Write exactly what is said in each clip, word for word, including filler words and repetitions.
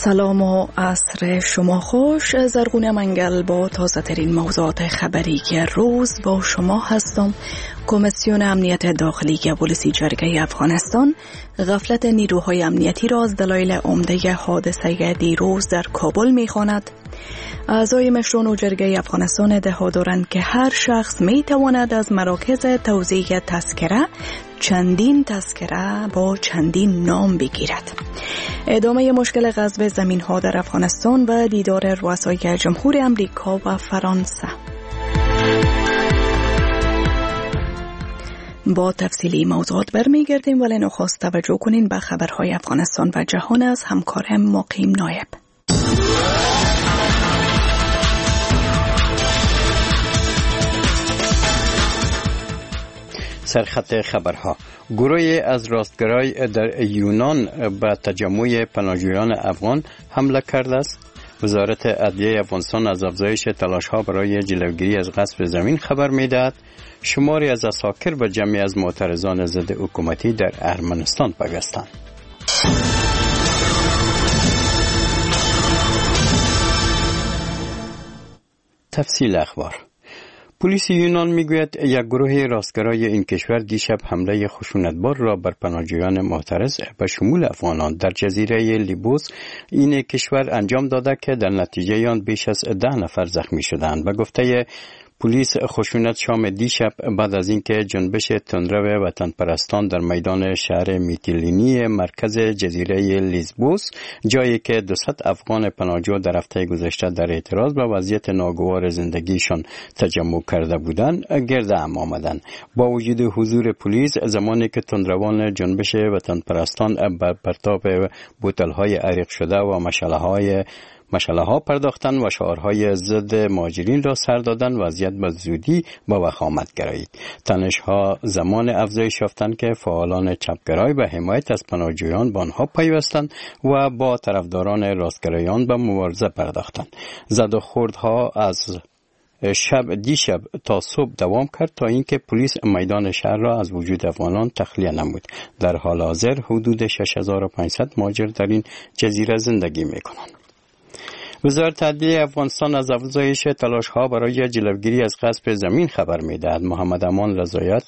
سلام و عصر شما خوش. زرغونه منگل با تازه ترین موضوعات خبری روز با شما هستم. کمیسیون امنیت داخلی پلیس جرگه افغانستان غفلت نیروهای امنیتی را از دلایل عمده حادثه دیروز در کابل می‌خواند. اعضای مشرون و جرگه افغانستان ادعا دارند که هر شخص می‌تواند از مراکز توزیع تذکره چندین تذکره با چندین نام بگیرد. ادامه مشکل غصب زمین‌ها در افغانستان و دیدار رؤسای جمهور امریکا و فرانسه. با تفصیلی موضوعات برمیگردیم، ولی نخست توجه کنین به خبرهای افغانستان و جهان از همکارم مقیم نایب. سرخط خبرها: گروهی از راستگرای در یونان به تجمع پناهجویان افغان حمله کرده است. وزارت عدلیه افغانستان از افزایش تلاش‌ها برای جلوگیری از غصب زمین خبر می‌دهد. شماری از عساکر به جمعی از معترضان ضد حکومتی در ارمنستان پیوستند. تفصیل اخبار: پلیس یونان میگوید یک گروه راستگرای این کشور دیشب حمله خشونتبار را بر پناهجویان معترض به شمول افغانان در جزیره لیبوس این کشور انجام داده که در نتیجه آن بیش از ده نفر زخمی شدند. به گفته پلیس، خشونت شام دیشب بعد از اینکه جنبش تندرو وطن پرستان در میدان شهر میتیلینی مرکز جزیره لیزبوس، جایی که دویست افغان پناهجو در هفته گذشته در اعتراض به وضعیت ناگوار زندگیشان تجمع کرده بودند، گرد هم آمدند. با وجود حضور پلیس، زمانی که تندروان جنبش وطن پرستان به پرتاب بوتل‌های عریق شده و مشعل‌های مشعله ها پرداختن و شعارهای ضد مهاجرین را سر دادن، وضعیت به زودی با وخامت گرایید. تنش ها زمان افزایش یافتند که فعالان چپگرای به حمایت از پناهجویان به آنها پیوستند و با طرفداران راستگرایان به مبارزه پرداختند. زد و خوردها از شب دیشب تا صبح دوام کرد تا اینکه پلیس میدان شهر را از وجود افغانان تخلیه نمود. در حال حاضر حدود شش هزار و پانصد مهاجر در این جزیره زندگی میکنند. وزارت عدلیه افغانستان از افزایش تلاش‌ها برای جلوگیری از غصب زمین خبر می‌دهد. محمد امان رضایت،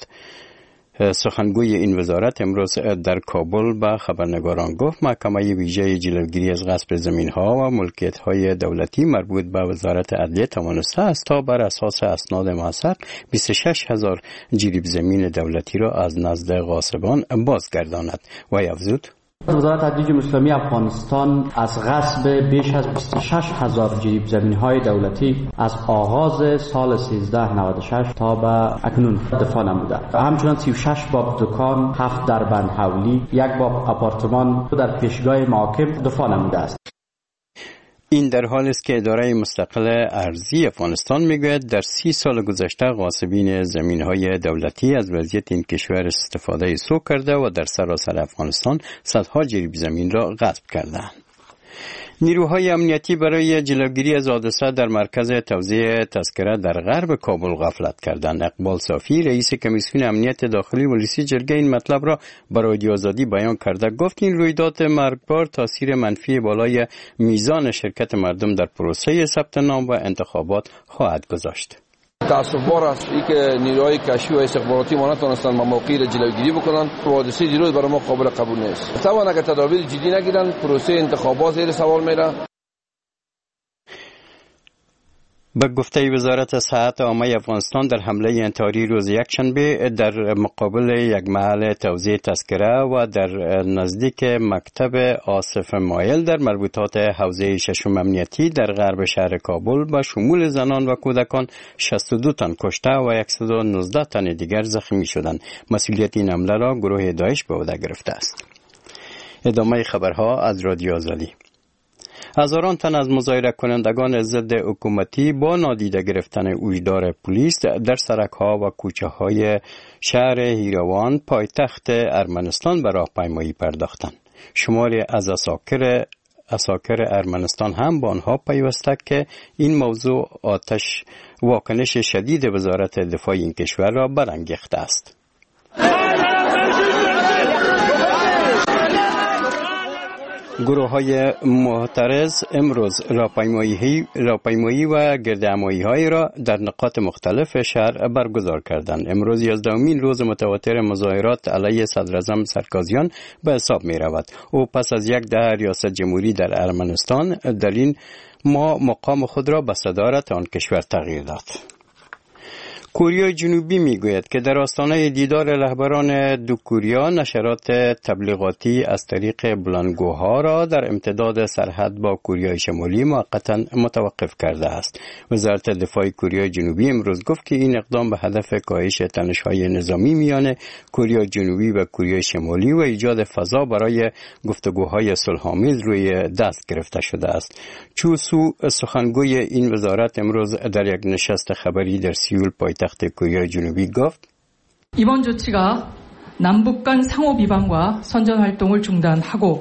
سخنگوی این وزارت، امروز در کابل به خبرنگاران گفت محکمه ویژه جلوگیری از غصب زمین‌ها و ملکیت‌های دولتی مربوط به وزارت عدلیه توانسته است تا بر اساس اسناد معاصر بیست و شش هزار جریب زمین دولتی را از نزد غاصبان بازگرداند. و افزود: وزارت عدلیه جمهوری اسلامی افغانستان از غصب بیش از بیست و شش هزار جریب زمین‌های دولتی از آغاز سال سیزده نود و شش تا به اکنون دفاع نموده و همچنان سی و شش باب دکان، هفت دربند حولی، یک باب آپارتمان در پیشگاه محاکم دفاع نموده است. این در حالی است که اداره مستقل ارضی افغانستان میگوید در سی سال گذشته غاصبین زمین‌های دولتی از وضعیت این کشور استفاده سوء کرده و در سراسر افغانستان صدها جریب زمین را غصب کردند. نیروهای امنیتی برای جلوگیری از حادثه در مرکز توزیع تذکره در غرب کابل غفلت کردند. اقبال صافی، رئیس کمیسیون امنیت داخلی پلیس جرگه، این مطلب را برای رادیو آزادی بیان کرده. گفت این رویداد مرگبار تاثیر منفی بالای میزان شرکت مردم در پروسه ثبت نام و انتخابات خواهد گذاشت. تأسف‌بار است ای که نیروهای کشفی و استخباراتی ما نتونستن مواقع را جلوگیری بکنن. حادثه دیروز برای ما قابل قبول نیست. طبعا اگر تدابیر جدی نگیرن پروسه انتخابات زیر سوال میره. به گفته وزارت صحت عامه افغانستان، در حمله انتحاری روز یکشنبه در مقابل یک محل توزیع تذکره و در نزدیک مکتب آصف مایل در مربوطات حوزه ششم امنیتی در غرب شهر کابل به شمول زنان و کودکان شصت و دو تن کشته و صد و نوزده تن دیگر زخمی شدند. مسئولیت این حمله را گروه داعش به عهده گرفته است. ادامه خبرها از رادیو آزادی. هزاران تن از مظاهره کنندگان ضد حکومتی با نادیده گرفتن هشدار پلیس در سرک‌ها و کوچه‌های شهر هیروان پایتخت ارمنستان به راهپیمایی پرداختند. شماری از عساکر عساکر ارمنستان هم با آنها پیوسته که این موضوع آتش واکنش شدید وزارت دفاع این کشور را برانگیخته است. گروه های معترض امروز راهپیمایی راهپیمایی و گردهمایی های را در نقاط مختلف شهر برگزار کردند. امروز یازدهمین روز متواتر مظاهرات علیه صدراعظم سرکازیان به حساب می رود. او پس از یک دهه ریاست جمهوری در ارمنستان در این ماه مقام خود را به صدارت آن کشور تغییر داد. کره جنوبی میگوید که در آستانه دیدار رهبران دو کره نشرات تبلیغاتی از طریق بلندگوها را در امتداد سرحد با کره شمالی موقتا متوقف کرده است. وزارت دفاع کره جنوبی امروز گفت که این اقدام به هدف کاهش تنش‌های نظامی میان کره جنوبی و کره شمالی و ایجاد فضا برای گفتگوهای صلح‌آمیز روی دست گرفته شده است. چو سو سخنگوی این وزارت امروز در یک نشست خبری در سیول پایتخت کره جنوبی گفت 이번 조치가 남북 간 상호 비방과 선전 활동을 중단하고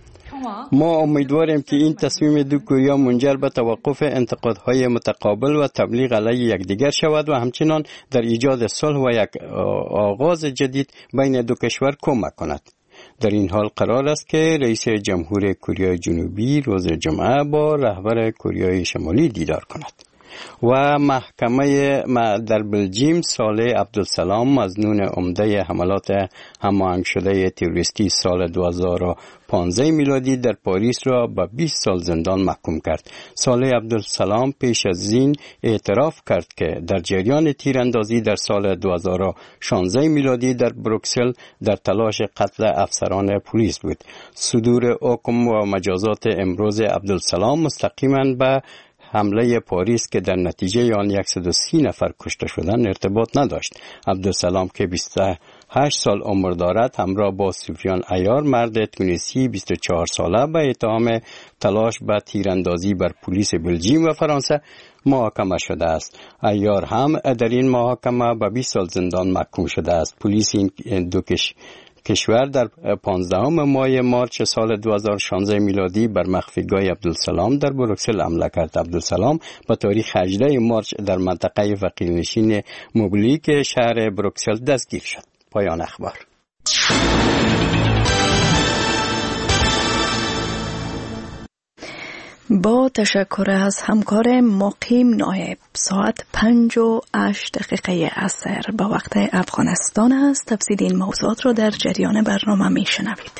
ما امیدواریم که این تصمیم دو کره منجر به توقف انتقادهای متقابل و تبلیغ علیه یکدیگر شود و همچنین در ایجاد صلح و یک آغاز جدید بین دو کشور کمک کند. در این حال قرار است که رئیس جمهور کره جنوبی روز جمعه با رهبر کره شمالی دیدار کند. و محکمه در بلژیم صالح عبدالسلام مظنون عمده حملات هماهنگ شده تروریستی سال دو هزار و پانزده میلادی در پاریس را به بیست سال زندان محکوم کرد. صالح عبدالسلام پیش از این اعتراف کرد که در جریان تیراندازی در سال دو هزار و شانزده میلادی در بروکسل در تلاش قتل افسران پلیس بود. صدور حکم و مجازات امروز عبدالسلام مستقیما به حمله پاریس که در نتیجه آن صد و سی نفر کشته شدند ارتباط نداشت. عبدالسلام که بیست و هشت سال عمر دارد همراه با سفیان عیار مرد تونسی بیست و چهار ساله به اتهام تلاش به تیراندازی بر پلیس بلژیم و فرانسه محاکمه شده است. عیار هم در این محاکمه به بیست سال زندان محکوم شده است. پلیس این دو کش کشور در پانزدهم ماه مارچ سال دو هزار و شانزده میلادی بر مخفیگاه عبدالسلام در بروکسل حمله کرد. عبدالسلام به تاریخ هجدهم مارچ در منطقه فقیرنشین موبلیک شهر بروکسل دستگیر شد. پایان اخبار. با تشکر از همکار مقیم نایب ساعت پنج و هشت دقیقه عصر با وقت افغانستان است. تفصیل این موضوعات را در جریان برنامه می شنوید.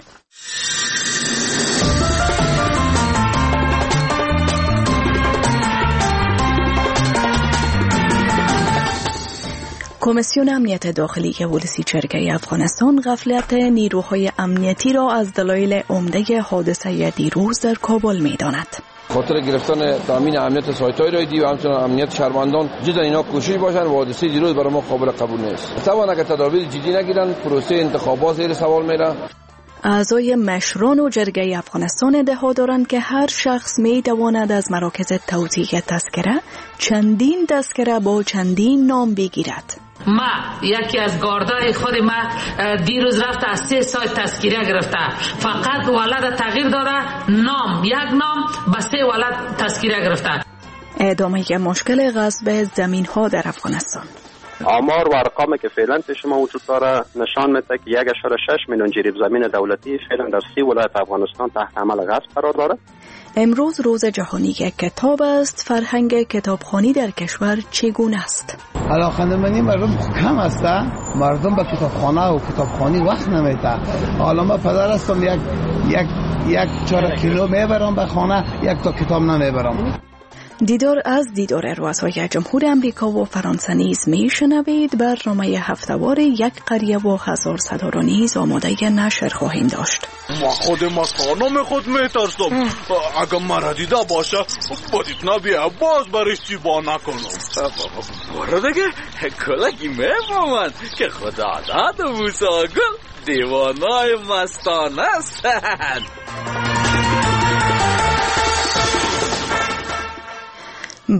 کمیسیون امنیت داخلی ولسی جرگه افغانستان غفلت نیروهای امنیتی را از دلایل عمده حادثه دیروز در کابل می داند. خاطر گرفتن تامین امنیت سایت‌های رایدی و همچنین امنیت شهروندان جز اینا کوشش باشن و حادثه دیروز برای ما قابل قبول نیست. طبعا اگر تدابیر جدی نگیرن پروسه انتخابات زیر سوال میره. اعضای مشران و جرگه افغانستان ادعا دارند که هر شخص می تواند از مراکز توزیع تذکره چندین تذکره با چندین نام بگیرد. ما یکی از گاردای خود ما دیروز رفته از سه سایت تذکیره گرفته، فقط ولد تغییر داده، نام یک نام به سه ولد تذکیره گرفته. ادامه مشکل غصب زمین ها در افغانستان. آمار و ارقامی که فعلا پیش ما وجود داره نشان میده که یک اشاره شش میلیون جریب زمین دولتی فعلا در سی ولایت افغانستان تحت عمل غصب قرار داره. امروز روز جهانی کتاب است. فرهنگ کتابخوانی در کشور چگونه است؟ علاقه‌مندی مردم کم است. مردم به کتابخانه و کتابخوانی وقت نمیده. حالا ما پدر هستم یک یک یک چهار کیلو میبرم به خانه، یک تا کتاب نمیبرم. دیدار از دیدار رؤسای جمهور امریکا و فرانسه نیز میشنوید. برنامه هفته‌وار یک قریه و هزار صدا را نیز آماده نشر خواهیم داشت. ما خود ما خانم خود میترسم. اگر مرا دیده باشه باید نبیه باز برش زیبا نکنم. برو دیگه کلکی میفهمند که خدا داد موساگل دیوانای مستانه هستند.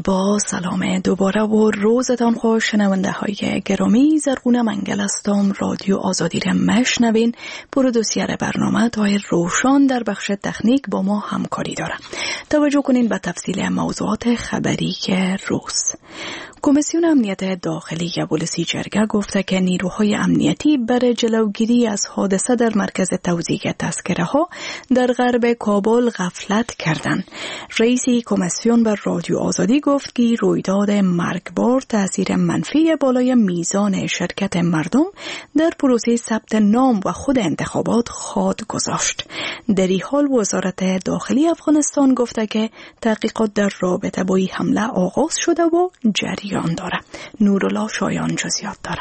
با سلام دوباره و روزتان خوش شنونده های گرامی. زرغونه منگل هستم. رادیو آزادی را میشنوین. پرودوسر برنامه طاهر روشان در بخش تکنیک با ما همکاری داره. توجه کنین به تفصیل موضوعات خبری که روز. کمیسیون امنیت داخلی پلیسی جرگه گفته که نیروهای امنیتی برای جلوگیری از حادثه در مرکز توزیع تذکره ها در غرب کابل غفلت کردند. رئیس کمیسیون بر رادیو آزادی گفت که رویداد مرگبار تاثیر منفی بالای میزان شرکت مردم در پروسه ثبت نام و خود انتخابات خواهد گذاشت. در این حال وزارت داخلی افغانستان گفته که تحقیقات در رابطه با این حمله آغاز شده و جریان داره. نورالله شایان جزئیات داره.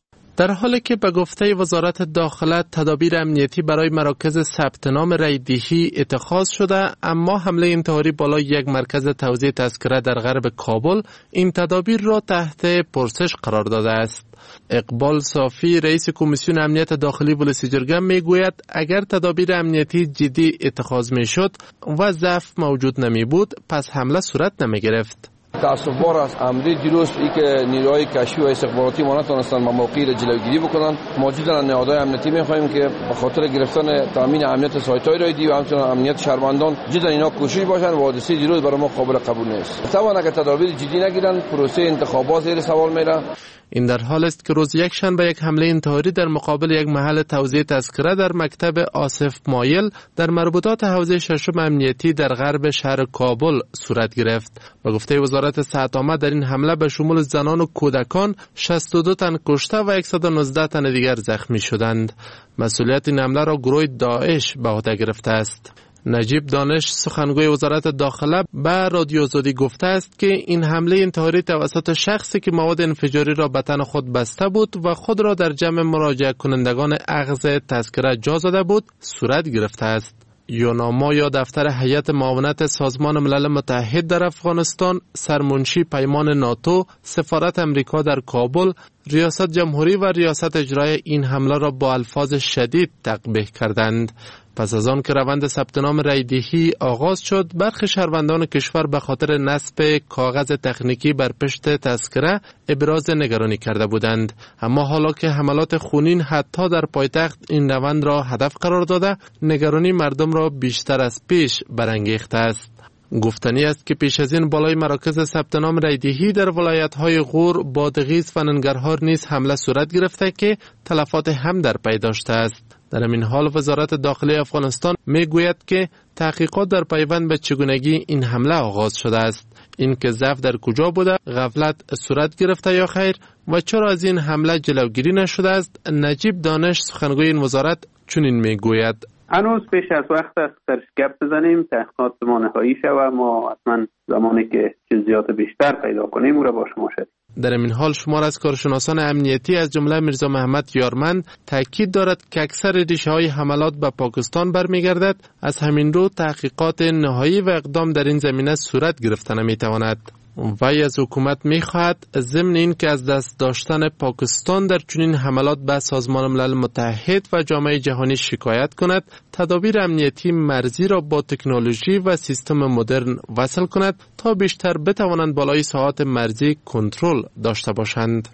در حالی که به گفته وزارت داخله تدابیر امنیتی برای مراکز ثبت نام رایدهی اتخاذ شده، اما حمله انتحاری بالای یک مرکز توزیع تذکره در غرب کابل این تدابیر را تحت پرسش قرار داده است. اقبال صافی رئیس کمیسیون امنیت داخلی پلیسی جرگه می گوید اگر تدابیر امنیتی جدی اتخاذ می شد و ضعف موجود نمی بود پس حمله صورت نمی گرفت. تأسف‌بار است امری دیروز ای که نیروهای کشفی و استخباراتی ما نتونستن موقعی را جلوگیری بکنن. موجودن نهادهای امنیتی می‌خواهیم که به خاطر گرفتن تامین امنیت سایت‌های رایدی و همچنین امنیت شهروندان جدا اینا کوشش باشن و حادثه دیروز برای ما قابل قبول نیست. طبعا اگر تدابیر جدی نگیرن پروسه انتخابات زیر سوال میره. این در حال است که روز یک شنبه یک حمله انتحاری در مقابل یک محل توزیع تذکره در مکتب آصف مایل در مربوطات حوزه ششم امنیتی در غرب شهر کابل صورت گرفت. به گفته وزارت صحت عامه در این حمله به شمول زنان و کودکان شصت و دو تن کشته و صد و نوزده تن دیگر زخمی شدند. مسئولیت این حمله را گروه داعش به عهده گرفته است. نجیب دانش سخنگوی وزارت داخله به رادیو آزادی گفته است که این حمله انتحاری توسط شخصی که مواد انفجاری را به تن خود بسته بود و خود را در جمع مراجعه کنندگان اخذ تذکره جا داده بود صورت گرفته است. یوناما یا دفتر هیئت معاونت سازمان ملل متحد در افغانستان، سرمنشی پیمان ناتو، سفارت امریکا در کابل، ریاست جمهوری و ریاست اجرایی این حمله را با الفاظ شدید تقبیح کردند. پس از آن که روند ثبت نام رایدهی آغاز شد، برخی شهروندان کشور به خاطر نصب کاغذ تکنیکی بر پشت تذکره ابراز نگرانی کرده بودند. اما حالا که حملات خونین حتی در پایتخت این روند را هدف قرار داده، نگرانی مردم را بیشتر از پیش برانگیخته است. گفتنی است که پیش از این بالای مراکز ثبت نام رایدهی در ولایت‌های غور، بادغیس و ننگرهار نیز حمله صورت گرفته که تلفات هم در پی داشته است. در این حال وزارت داخلی افغانستان می گوید که تحقیقات در پیوند به چگونگی این حمله آغاز شده است. این که ضعف در کجا بوده، غفلت صورت گرفته یا خیر و چرا از این حمله جلوگیری نشده است، نجیب دانش سخنگوی این وزارت چنین می گوید. هنوز پیش از وقت است سرش گپ بزنیم، تحقیقات ما نهایی شود، ما حتما زمانی که جزئیات بیشتر پیدا کنیم او را با شما شد. در این حال شمار از کارشناسان امنیتی از جمله میرزا محمد یارمند تاکید دارد که اکثر ریشه های حملات به پاکستان برمیگردد. از همین رو تحقیقات نهایی و اقدام در این زمینه صورت گرفته نمیتواند. وی از حکومت میخواهد ضمن این که از دست داشتن پاکستان در چنین حملات به سازمان ملل متحد و جامعه جهانی شکایت کند، تدابیر امنیتی مرزی را با تکنولوژی و سیستم مدرن وصل کند تا بیشتر بتوانند بالای ساحات مرزی کنترل داشته باشند.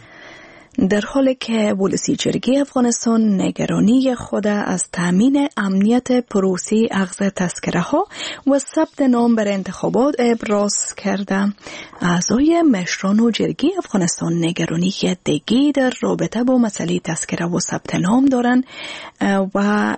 در حالی که پلیسی جرگه افغانستان نگرانی خود از تامین امنیت پروسه اخذ تذکره ها و ثبت نام بر انتخابات ابراز کرده، اعضای مشران و جرگه افغانستان نگرانی دیگه در رابطه با مسئله تذکره و ثبت نام دارن و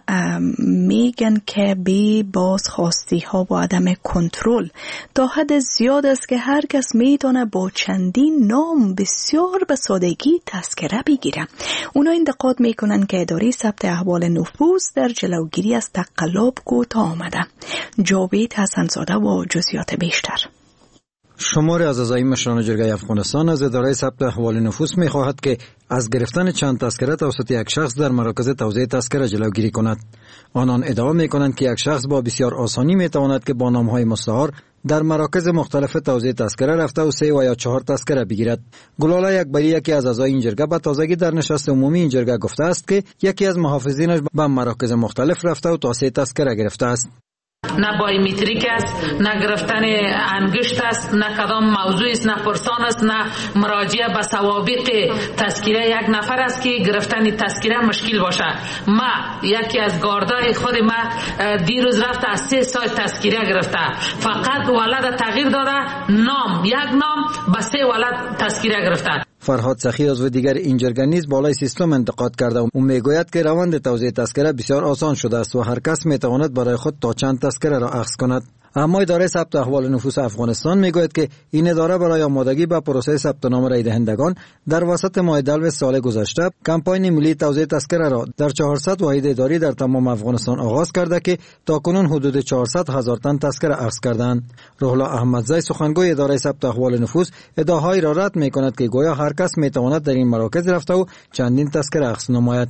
میگن که بی بازخواستی ها و عدم کنترل تا حد زیاد است که هر کس میتونه با چندین نام بسیار به سادگی تذکره بگیره. اونا انتقاد میکنن که اداره ثبت احوال نفوذ در جلوگیری از تقلب کوتاه آمده. جاوید حسنزاده و جزئیات بیشتر. شماری از اعضای مشران جرگه افغانستان از اداره ثبت احوال نفوس می‌خواهد که از گرفتن چند تذکره توسط یک شخص در مراکز توزیع تذکره جلوگیری کند. آنان ادعا می‌کنند که یک شخص با بسیار آسانی می‌تواند که با نام‌های مستعار در مراکز مختلف توزیع تذکره رفته و سه و یا چهار تذکره بگیرد. گلاله اکبری یکی از اعضای این جرگه به تازگی در نشست عمومی این جرگه گفته است که یکی از محافظینش به مراکز مختلف رفته و تا سه تذکره گرفته است. نه بایومتریک است، نه گرفتن انگشت است، نه کدام موضوع است، نه پرسان است، نه مراجعه به سوابق تذکیره یک نفر است که گرفتن تذکیره مشکل باشه. ما یکی از گاردای خود ما دیروز رفته از سه سایت تذکیره گرفته، فقط ولد تغییر داده، نام یک نام به سه ولد تذکیره گرفته. فرهاد سخی عضو دیگر این جرگه نیز بالای سیستم انتقاد کرده و میگوید که روند توزیع تذکره بسیار آسان شده است و هر کس میتواند برای خود تا چند تذکره را اخذ کند. اما اداره ثبت احوال نفوس افغانستان میگوید که این اداره برای آمادگی به پروسه ثبت نام رای دهندگان در وسط ماه دلو سال گذشته کمپاین ملی توزیع تذکره را در چهارصد واحد اداری در تمام افغانستان آغاز کرده که تاکنون حدود چهارصد هزار تن تذکره اخذ کردند. روح الله احمدزی سخنگوی اداره ثبت احوال نفوس ادعاهایی را رد میکند که گویا هر کس میتواند در این مراکز رفته و چندین تذکره اخذ نماید.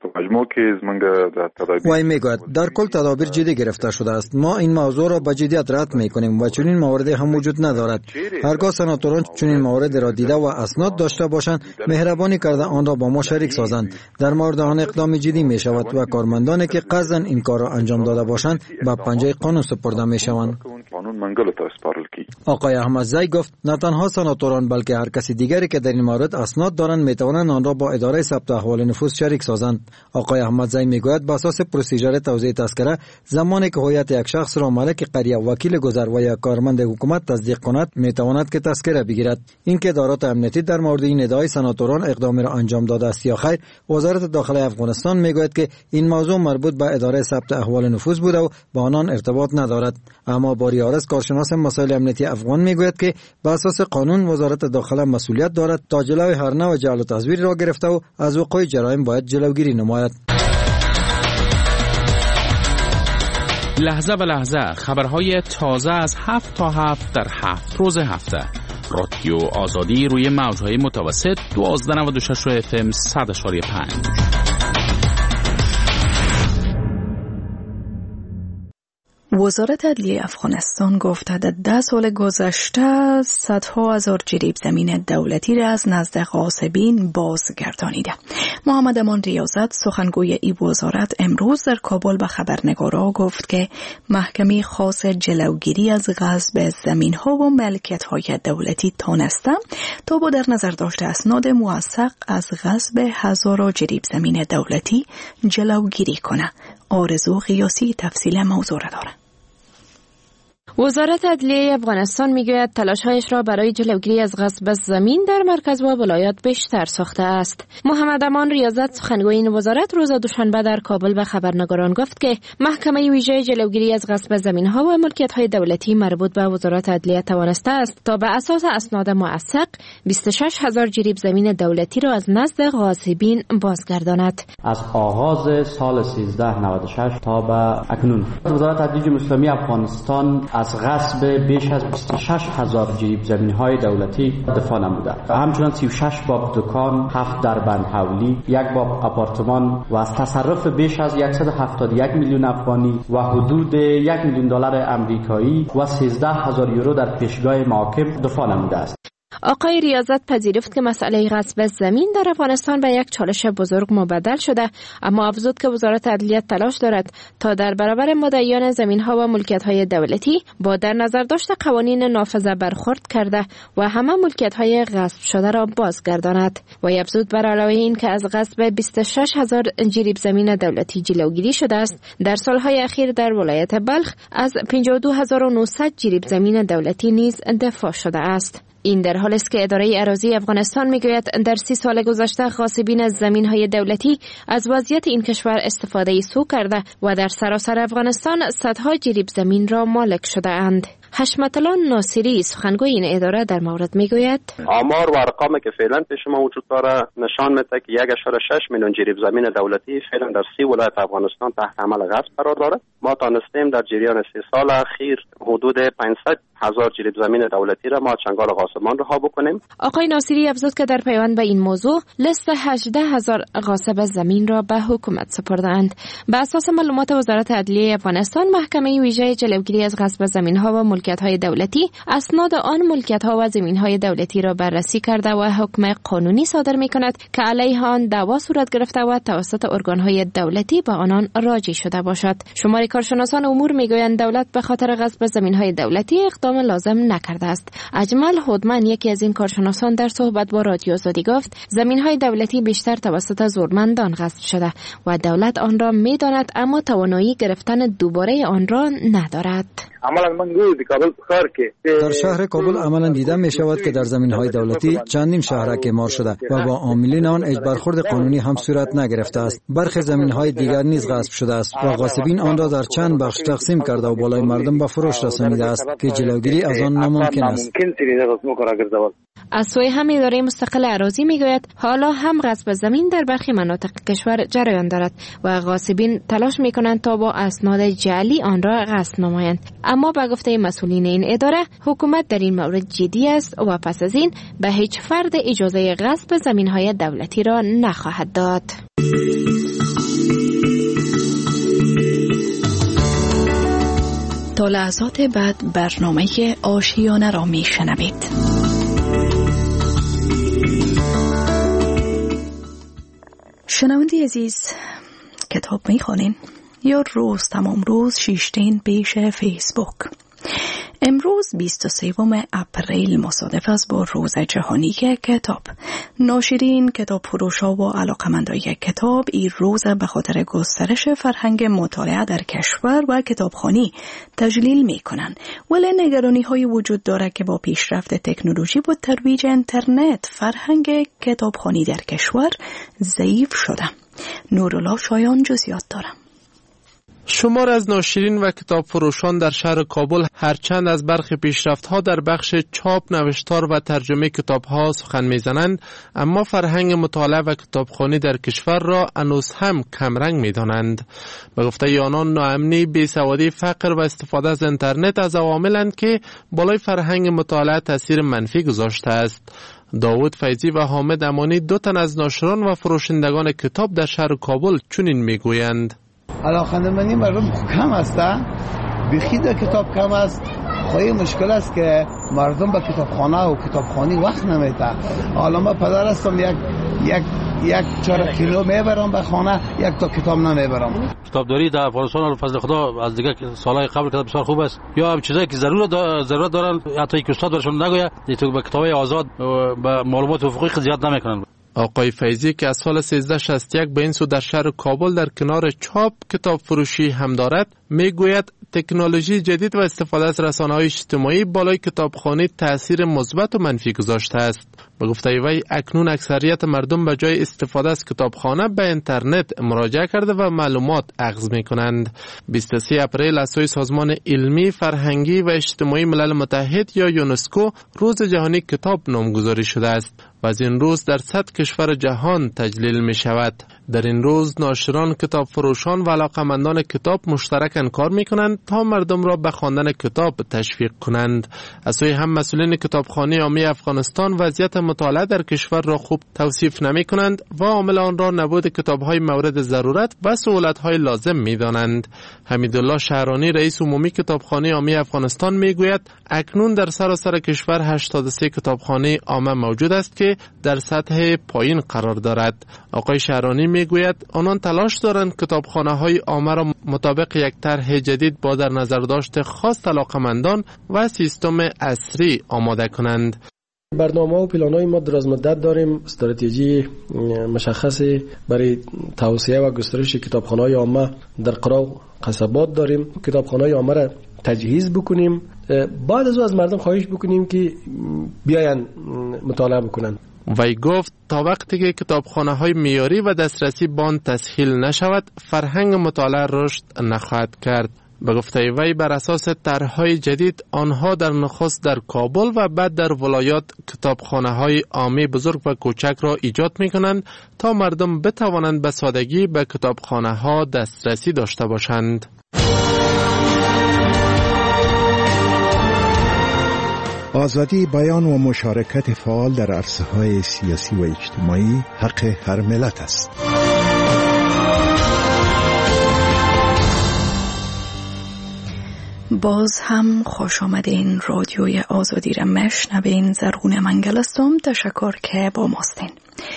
وی میگوید در کل تدابیر جدی گرفته شده است. ما این موضوع را با جدیت رد میکنیم و چنین مواردی هم وجود ندارد. هرگاه سناتوران چنین موارد را دیده و اسناد داشته باشند مهربانی کرده آن را با ما شریک سازند. در مورد آن اقدام جدی می شود و کارمندانی که قصداً این کار را انجام داده باشند با پنجه قانون سپرده می شوند. آقای احمدزی گفت نه تنها سناتوران بلکه هر کسی دیگری که در این مورد اسناد دارند می توانند آن را با اداره ثبت احوال نفوس شریک سازند. آقای احمدزی میگوید بر اساس پروسیجر توزیع تذکره زمانی که هویت یک شخص را مالک قریه، وکیل گذر و یا کارمند حکومت تصدیق کند میتواند که تذکره بگیرد. این که ادارات امنیتی در مورد این ادعای سناتوران اقدامی را انجام داده است یا خیر، وزارت داخلی افغانستان میگوید که این موضوع مربوط به اداره ثبت احوال نفوس بوده و با آنان ارتباط ندارد. اما باری آرس کارشناس مسائل امنیتی افغان میگوید که بر اساس قانون وزارت داخله مسئولیت دارد تا جلوی هر نوع جعل و تزویر را گرفته و از وقوع جرایم باید جلوگیری نماید. لحظه به لحظه خبرهای تازه از هفت تا هفت در هفت روز هفته. رادیو آزادی روی موجهای متوسط دوازده نود و شش اف ام صد اشاری پنج. وزارت عدلیه افغانستان گفت در ده سال گذشته صدها هزار جریب زمین دولتی را از نزد غاصبین بازگردانیده. محمد امان ریاضت سخنگوی این وزارت امروز در کابل به خبرنگارا گفت که محکمه خاص جلوگیری از غصب زمین ها و ملکیت های دولتی تانسته تا با در نظر داشته اسناد موثق از غصب هزاران جریب زمین دولتی جلوگیری کنه. آرزو قیاسی تفصیل موضوع را داره. وزارت عدلیه افغانستان میگوید تلاش‌هایش را برای جلوگیری از غصب زمین در مرکز و ولایات بیشتر ساخته است. محمد امان ریاضت سخنگوی این وزارت روز دوشنبه در کابل به خبرنگاران گفت که محکمه ویژه جلوگیری از غصب زمین‌ها و ملکیت‌های دولتی مربوط به وزارت عدلیه توانسته است تا به اساس اسناد موثق بیست و شش هزار جریب زمین دولتی را از نزد غاصبین بازگرداند. از آغاز سال سیزده نود و شش تا به اکنون وزارت عدلیه جمهوری اسلامی افغانستان از غصب بیش از بیست و شش هزار جریب زمین‌های دولتی دفاع نموده. همچنین سی و شش باب دکان، هفت دربند حولی، یک باب آپارتمان و از تصرف بیش از صد و هفتاد و یک میلیون افغانی و حدود یک میلیون دلار امریکایی و سیزده هزار یورو در پیشگاه محاکم دفاع نموده است. آقای ریاضت پذیرفت که مسئله غصب زمین در افغانستان به یک چالش بزرگ مبدل شده، اما افزود که وزارت عدلیه تلاش دارد تا در برابر مدعیان زمین‌ها و ملکیت‌های دولتی با در نظر داشت قوانین نافذه برخورد کرده و همه ملکیت‌های غصب شده را بازگرداند. و افزود بر علاوه این که از غصب بیست و شش هزار جریب زمین دولتی جلوگیری شده است، در سالهای اخیر در ولایت بلخ از پنجاه و دو هزار و نهصد جریب زمین دولتی نیز دفاع شده است. این در حالی است که اداره اراضی افغانستان میگوید در سی سال گذشته غاصبین از زمین‌های دولتی از وضعیت این کشور استفاده سو کرده و در سراسر افغانستان صدها جریب زمین را مالک شده اند. حشمت الله ناصری سخنگوی این اداره در مورد میگوید آمار و ارقامی که فعلا پیش ما وجود داره نشان میده که یک ممیز شش میلیون جریب زمین دولتی فعلا در سی ولایت افغانستان تحت عمل غصب قرار داره. ما تانستیم در جریان سی سال اخیر حدود پانصد هزار جریب زمین دولتی را ما چنگال غاصبان رها بکنیم. آقای ناصری افزود که در پیوند به این موضوع لیست هجده هزار غاصب زمین را به حکومت سپردند. به اساس معلومات وزارت عدلیه افغانستان، محکمه ویژه جلوگیری از غصب زمین‌ها و ملکیت‌های دولتی اسناد آن ملکیت‌ها و زمین‌های دولتی را بررسی کرده و حکم قانونی صادر می‌کند که علیه آن دعوا صورت گرفته و توسط ارگان‌های دولتی به آنان راجع شده باشد. شمار کارشناسان امور می‌گویند دولت به خاطر غصب زمین‌های دولتی اقدام لازم نکرده است. اجمل هودمن یکی از این کارشناسان در صحبت با رادیو آزادی گفت زمین‌های دولتی بیشتر توسط زورمندان غصب شده و دولت آن را می‌داند اما توانایی گرفتن دوباره آن را ندارد. در شهر کابل عملا دیده می شود که در زمین‌های دولتی چندین شهرک اعمار شده و با عاملین آن اجبارخورد قانونی هم صورت نگرفته است. برخی زمین‌های دیگر نیز غصب شده است و غاصبین آن را در چند بخش تقسیم کرده و بالای مردم به فروش رسانیده است که جلوگیری از آن ناممکن است. از سوی هم اداره مستقل اراضی میگوید حالا هم غصب زمین در برخی مناطق کشور جریان دارد و غاصبین تلاش میکنند تا با اسناد جعلی آن را غصب نمایند. اما به گفته مسئولین این اداره حکومت در این مورد جدی است و پس از این به هیچ فرد اجازه غصب زمین‌های دولتی را نخواهد داد. تا لحظات بعد برنامه آشیانه را میشنوید. شنونده عزیز، کتاب میخوانین یا روز تمام روز شیشتین پیش فیسبوک؟ امروز بیست و سوم اپریل مصادف است با روز جهانی کتاب. ناشرین، کتاب فروشا و علاقمندای کتاب این روز به خاطر گسترش فرهنگ مطالعه در کشور و کتابخوانی تجلیل می کنند. ولی نگرانی های وجود داره که با پیشرفت تکنولوژی و ترویج اینترنت فرهنگ کتابخوانی در کشور ضعیف شده. نورالله شایان جزئیات داره. شمار از ناشرین و کتاب فروشان در شهر کابل هرچند از برخی پیشرفت‌ها در بخش چاپ، نوشتار و ترجمه کتاب‌ها سخن می‌زنند، اما فرهنگ مطالعه و کتابخوانی در کشور را هنوز هم کمرنگ می‌دانند. به گفته آنان ناامنی، بیسوادی، فقر و استفاده از اینترنت از عواملند که بالای فرهنگ مطالعه تاثیر منفی گذاشته است. داوود فیضی و حامد امانی، دو تن از ناشران و فروشندگان کتاب در شهر کابل چنین می‌گویند: علاقمندی مردم کم هستن، بخید کتاب کم است. خواهی مشکل است که مردم به کتابخانه و کتابخوانی وقت نمیده. حالا من پدر هستم، یک یک یک چهار کیلو میبرم به خانه، یک تا کتاب نمیبرم. کتابداری در افغانستان فضل خدا از دیگه سالهای قبل کتاب بسیار خوب است. یا هم چیزایی که ضرورت ضرورت دارن حتی یک استاد برشون نگوید، تو به کتابای آزاد به معلومات افقی زیاد نمیکنن. آقای فیضی که از سال سیزده شصت و یک به این سو در شهر کابل در کنار چاپ کتاب فروشی هم دارد، میگوید تکنولوژی جدید و استفاده از رسانه‌های اجتماعی بالای کتابخوانی تأثیر مثبت و منفی گذاشته است. به گفته وی اکنون اکثریت مردم به جای استفاده از کتابخانه به اینترنت مراجعه کرده و معلومات اخذ می‌کنند. بیست و سوم اپریل از سوی سازمان علمی، فرهنگی و اجتماعی ملل متحد یا یونسکو روز جهانی کتاب نامگذاری شده است و از این روز در صد کشور جهان تجلیل می شود. در این روز ناشران، کتاب فروشان و علاقمندان کتاب مشترکاً کار می کنند تا مردم را به خواندن کتاب تشویق کنند. از سوی هم مسئولین کتابخانه عامی افغانستان وضعیت مطالعه در کشور را خوب توصیف نمی کنند و عامل آن را نبود کتاب‌های مورد ضرورت و سهولت‌های لازم می دانند. حمیدالله شهرانی، رئیس عمومی کتابخانه عامی افغانستان می گوید اکنون در سراسر کشور هشتاد و سه کتابخانه عامه موجود است که در سطح پایین قرار دارد. آقای شهرانی میگوید آنان تلاش دارند کتابخانه‌های عامه را مطابق یک طرح جدید با در نظر داشت خاص علاقمندان و سیستم عصری آماده کنند. برنامه و پلان‌های ما دراز مدت داریم، استراتژی مشخصی برای توسعه و گسترش کتابخانه‌های عامه در قرا و قصبات داریم. کتابخانه‌های عامه را تجهیز بکنیم، بعد از او از مردم خواهش بکنیم که بیاین مطالعه بکنن. وی گفت تا وقتی که کتابخانه‌های معیاری و دسترسی به آن تسهیل نشود، فرهنگ مطالعه رشد نخواهد کرد. به گفته وی بر اساس طرح‌های جدید آنها در نخست در کابل و بعد در ولایات کتابخانه‌های عامی بزرگ و کوچک را ایجاد می‌کنند تا مردم بتوانند به سادگی به کتابخانه‌ها دسترسی داشته باشند. آزادی بیان و مشارکت فعال در عرصه‌های سیاسی و اجتماعی حق هر ملت است. باز هم خوش آمدین. رادیوی آزادی را مشنوین. زرغون منگل هستم. تشکر که با ماستین.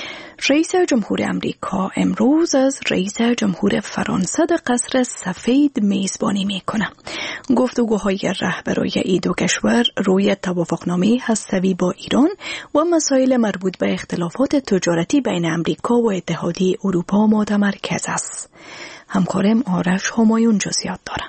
رئیس جمهور امریکا امروز از رئیس جمهور فرانسه در قصر سفید میزبانی میکنه. گفتگوهای رهبرای این دو کشور روی توافقنامه هسته‌ای با ایران و مسائل مربوط به اختلافات تجارتی بین امریکا و اتحادیه اروپا متمرکز است. همکارم آرش همایون جزئیات داره.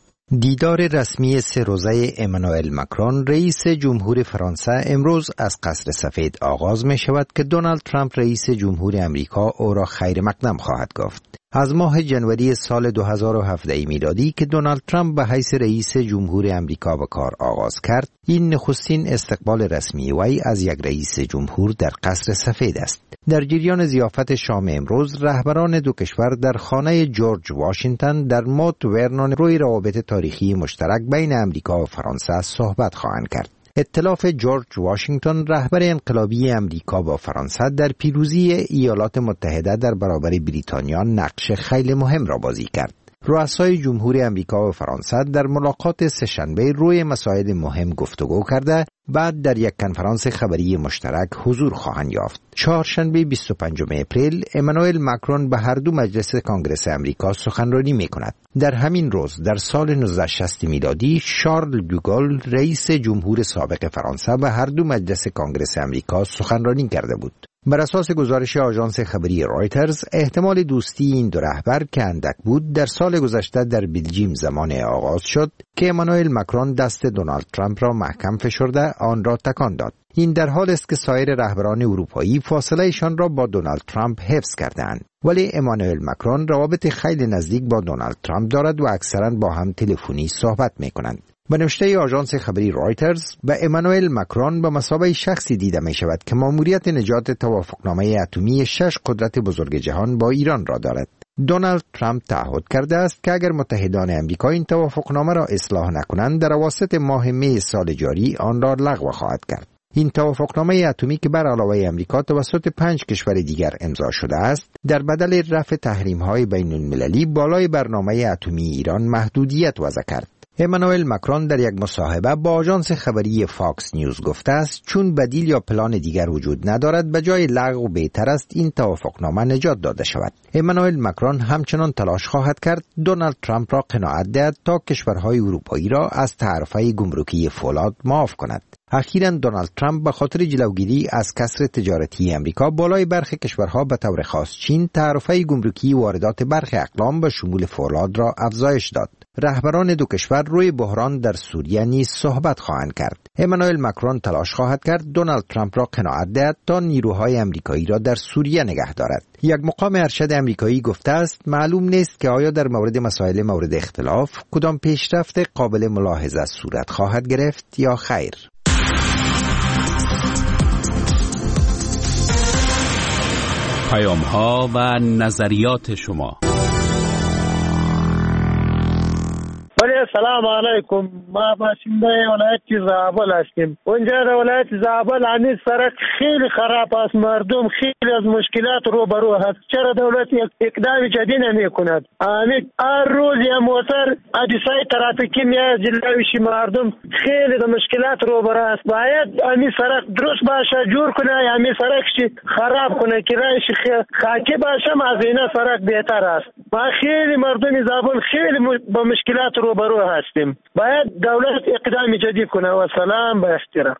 دیدار رسمی سه روزه امانوئل ماکرون رئیس جمهور فرانسه امروز از قصر سفید آغاز می شود که دونالد ترامپ رئیس جمهور امریکا او را خیر مقدم خواهد گفت. از ماه جنوری سال دو هزار و هفده میلادی که دونالد ترامپ به حیث رئیس جمهور امریکا به کار آغاز کرد، این نخستین استقبال رسمی وی از یک رئیس جمهور در قصر سفید است. در جریان ضیافت شام امروز، رهبران دو کشور در خانه جورج واشنگتن در مونت ورنون روی روابط تاریخی مشترک بین امریکا و فرانسه صحبت خواهند کرد. ائتلاف جورج واشنگتن رهبر انقلابی امریکا با فرانسه در پیروزی ایالات متحده در برابر بریتانیا نقش خیلی مهم را بازی کرد. رؤسای جمهور امریکا و فرانسه در ملاقات سه‌شنبه روی مسائل مهم گفتگو کرده، بعد در یک کنفرانس خبری مشترک حضور خواهند یافت. چهارشنبه بیست و پنجم اپریل امانوئل ماکرون به هر دو مجلس کنگره امریکا سخنرانی می کند. در همین روز در سال نوزده شصت میلادی شارل دوگال رئیس جمهور سابق فرانسه به هر دو مجلس کنگره امریکا سخنرانی کرده بود. بر اساس گزارش آژانس خبری رایترز، احتمال دوستی این دو رهبر که اندک بود در سال گذشته در بلژیم زمان آغاز شد که امانوئل ماکرون دست دونالد ترامپ را محکم فشرده آن را تکان داد. این در حال است که سایر رهبران اروپایی فاصله‌شان را با دونالد ترامپ حفظ کردند. ولی امانوئل ماکرون روابط خیلی نزدیک با دونالد ترامپ دارد و اکثرا با هم تلفنی صحبت می‌کنند. به نوشته آژانس خبری رایترز، به امانوئل ماکرون به مثابه شخصی دیده می شود که ماموریت نجات توافقنامه اتمی شش قدرت بزرگ جهان با ایران را دارد. دونالد ترامپ تعهد کرده است که اگر متحدان امریکا این توافقنامه را اصلاح نکنند، در اواسط ماه می سال جاری آن را لغو خواهد کرد. این توافقنامه اتمی که بر علاوه امریکا توسط پنج کشور دیگر امضا شده است، در بدل رفع تحریم‌های بین‌المللی بالای برنامه اتمی ایران محدودیت وضع کرد. امانوئل ماکرون در یک مصاحبه با آژانس خبری فاکس نیوز گفته است چون بدیل یا پلان دیگر وجود ندارد، به جای لغو بهتر است این توافقنامه نجات داده شود. امانوئل ماکرون همچنان تلاش خواهد کرد دونالد ترامپ را قناعت دهد تا کشورهای اروپایی را از تعرفه گمرکی فولاد معاف کند. اخیراً دونالد ترامپ به خاطر جلوگیری از کسر تجارتی امریکا بالای برخی کشورها به طور خاص چین تعرفه گمرکی واردات برخی اقلام به شمول فولاد را افزایش داد. رهبران دو کشور روی بحران در سوریه نیز صحبت خواهند کرد. امانوئل ماکرون تلاش خواهد کرد دونالد ترامپ را قناعت دهد تا نیروهای امریکایی را در سوریه نگه دارد. یک مقام ارشد امریکایی گفته است معلوم نیست که آیا در مورد مسائل مورد اختلاف کدام پیشرفت قابل ملاحظه صورت خواهد گرفت یا خیر. پیام ها و نظریات شما. بله سلام علیکم. ما باشنده ولایت زابل هستیم. اونجا در ولایت زابل همین سرک خیلی خراب است، مردم خیلی از مشکلات روبرو هست. چرا دولت اقدام جدی نمی کند؟ همین هر روز یه موتر حادثه ترافیکی میاد جلوی مردم خیلی از مشکلات روبرو است. باید همین سرک درست باشه، جور کنه، همین سرک خراب کنه که رایش خاکی باشه، از این سرک بهتر است. ما خیلی مردم زابل خیلی با مشکلات روبرو هستیم. باید دولت اقدام جدی کنه. و سلام با احترام.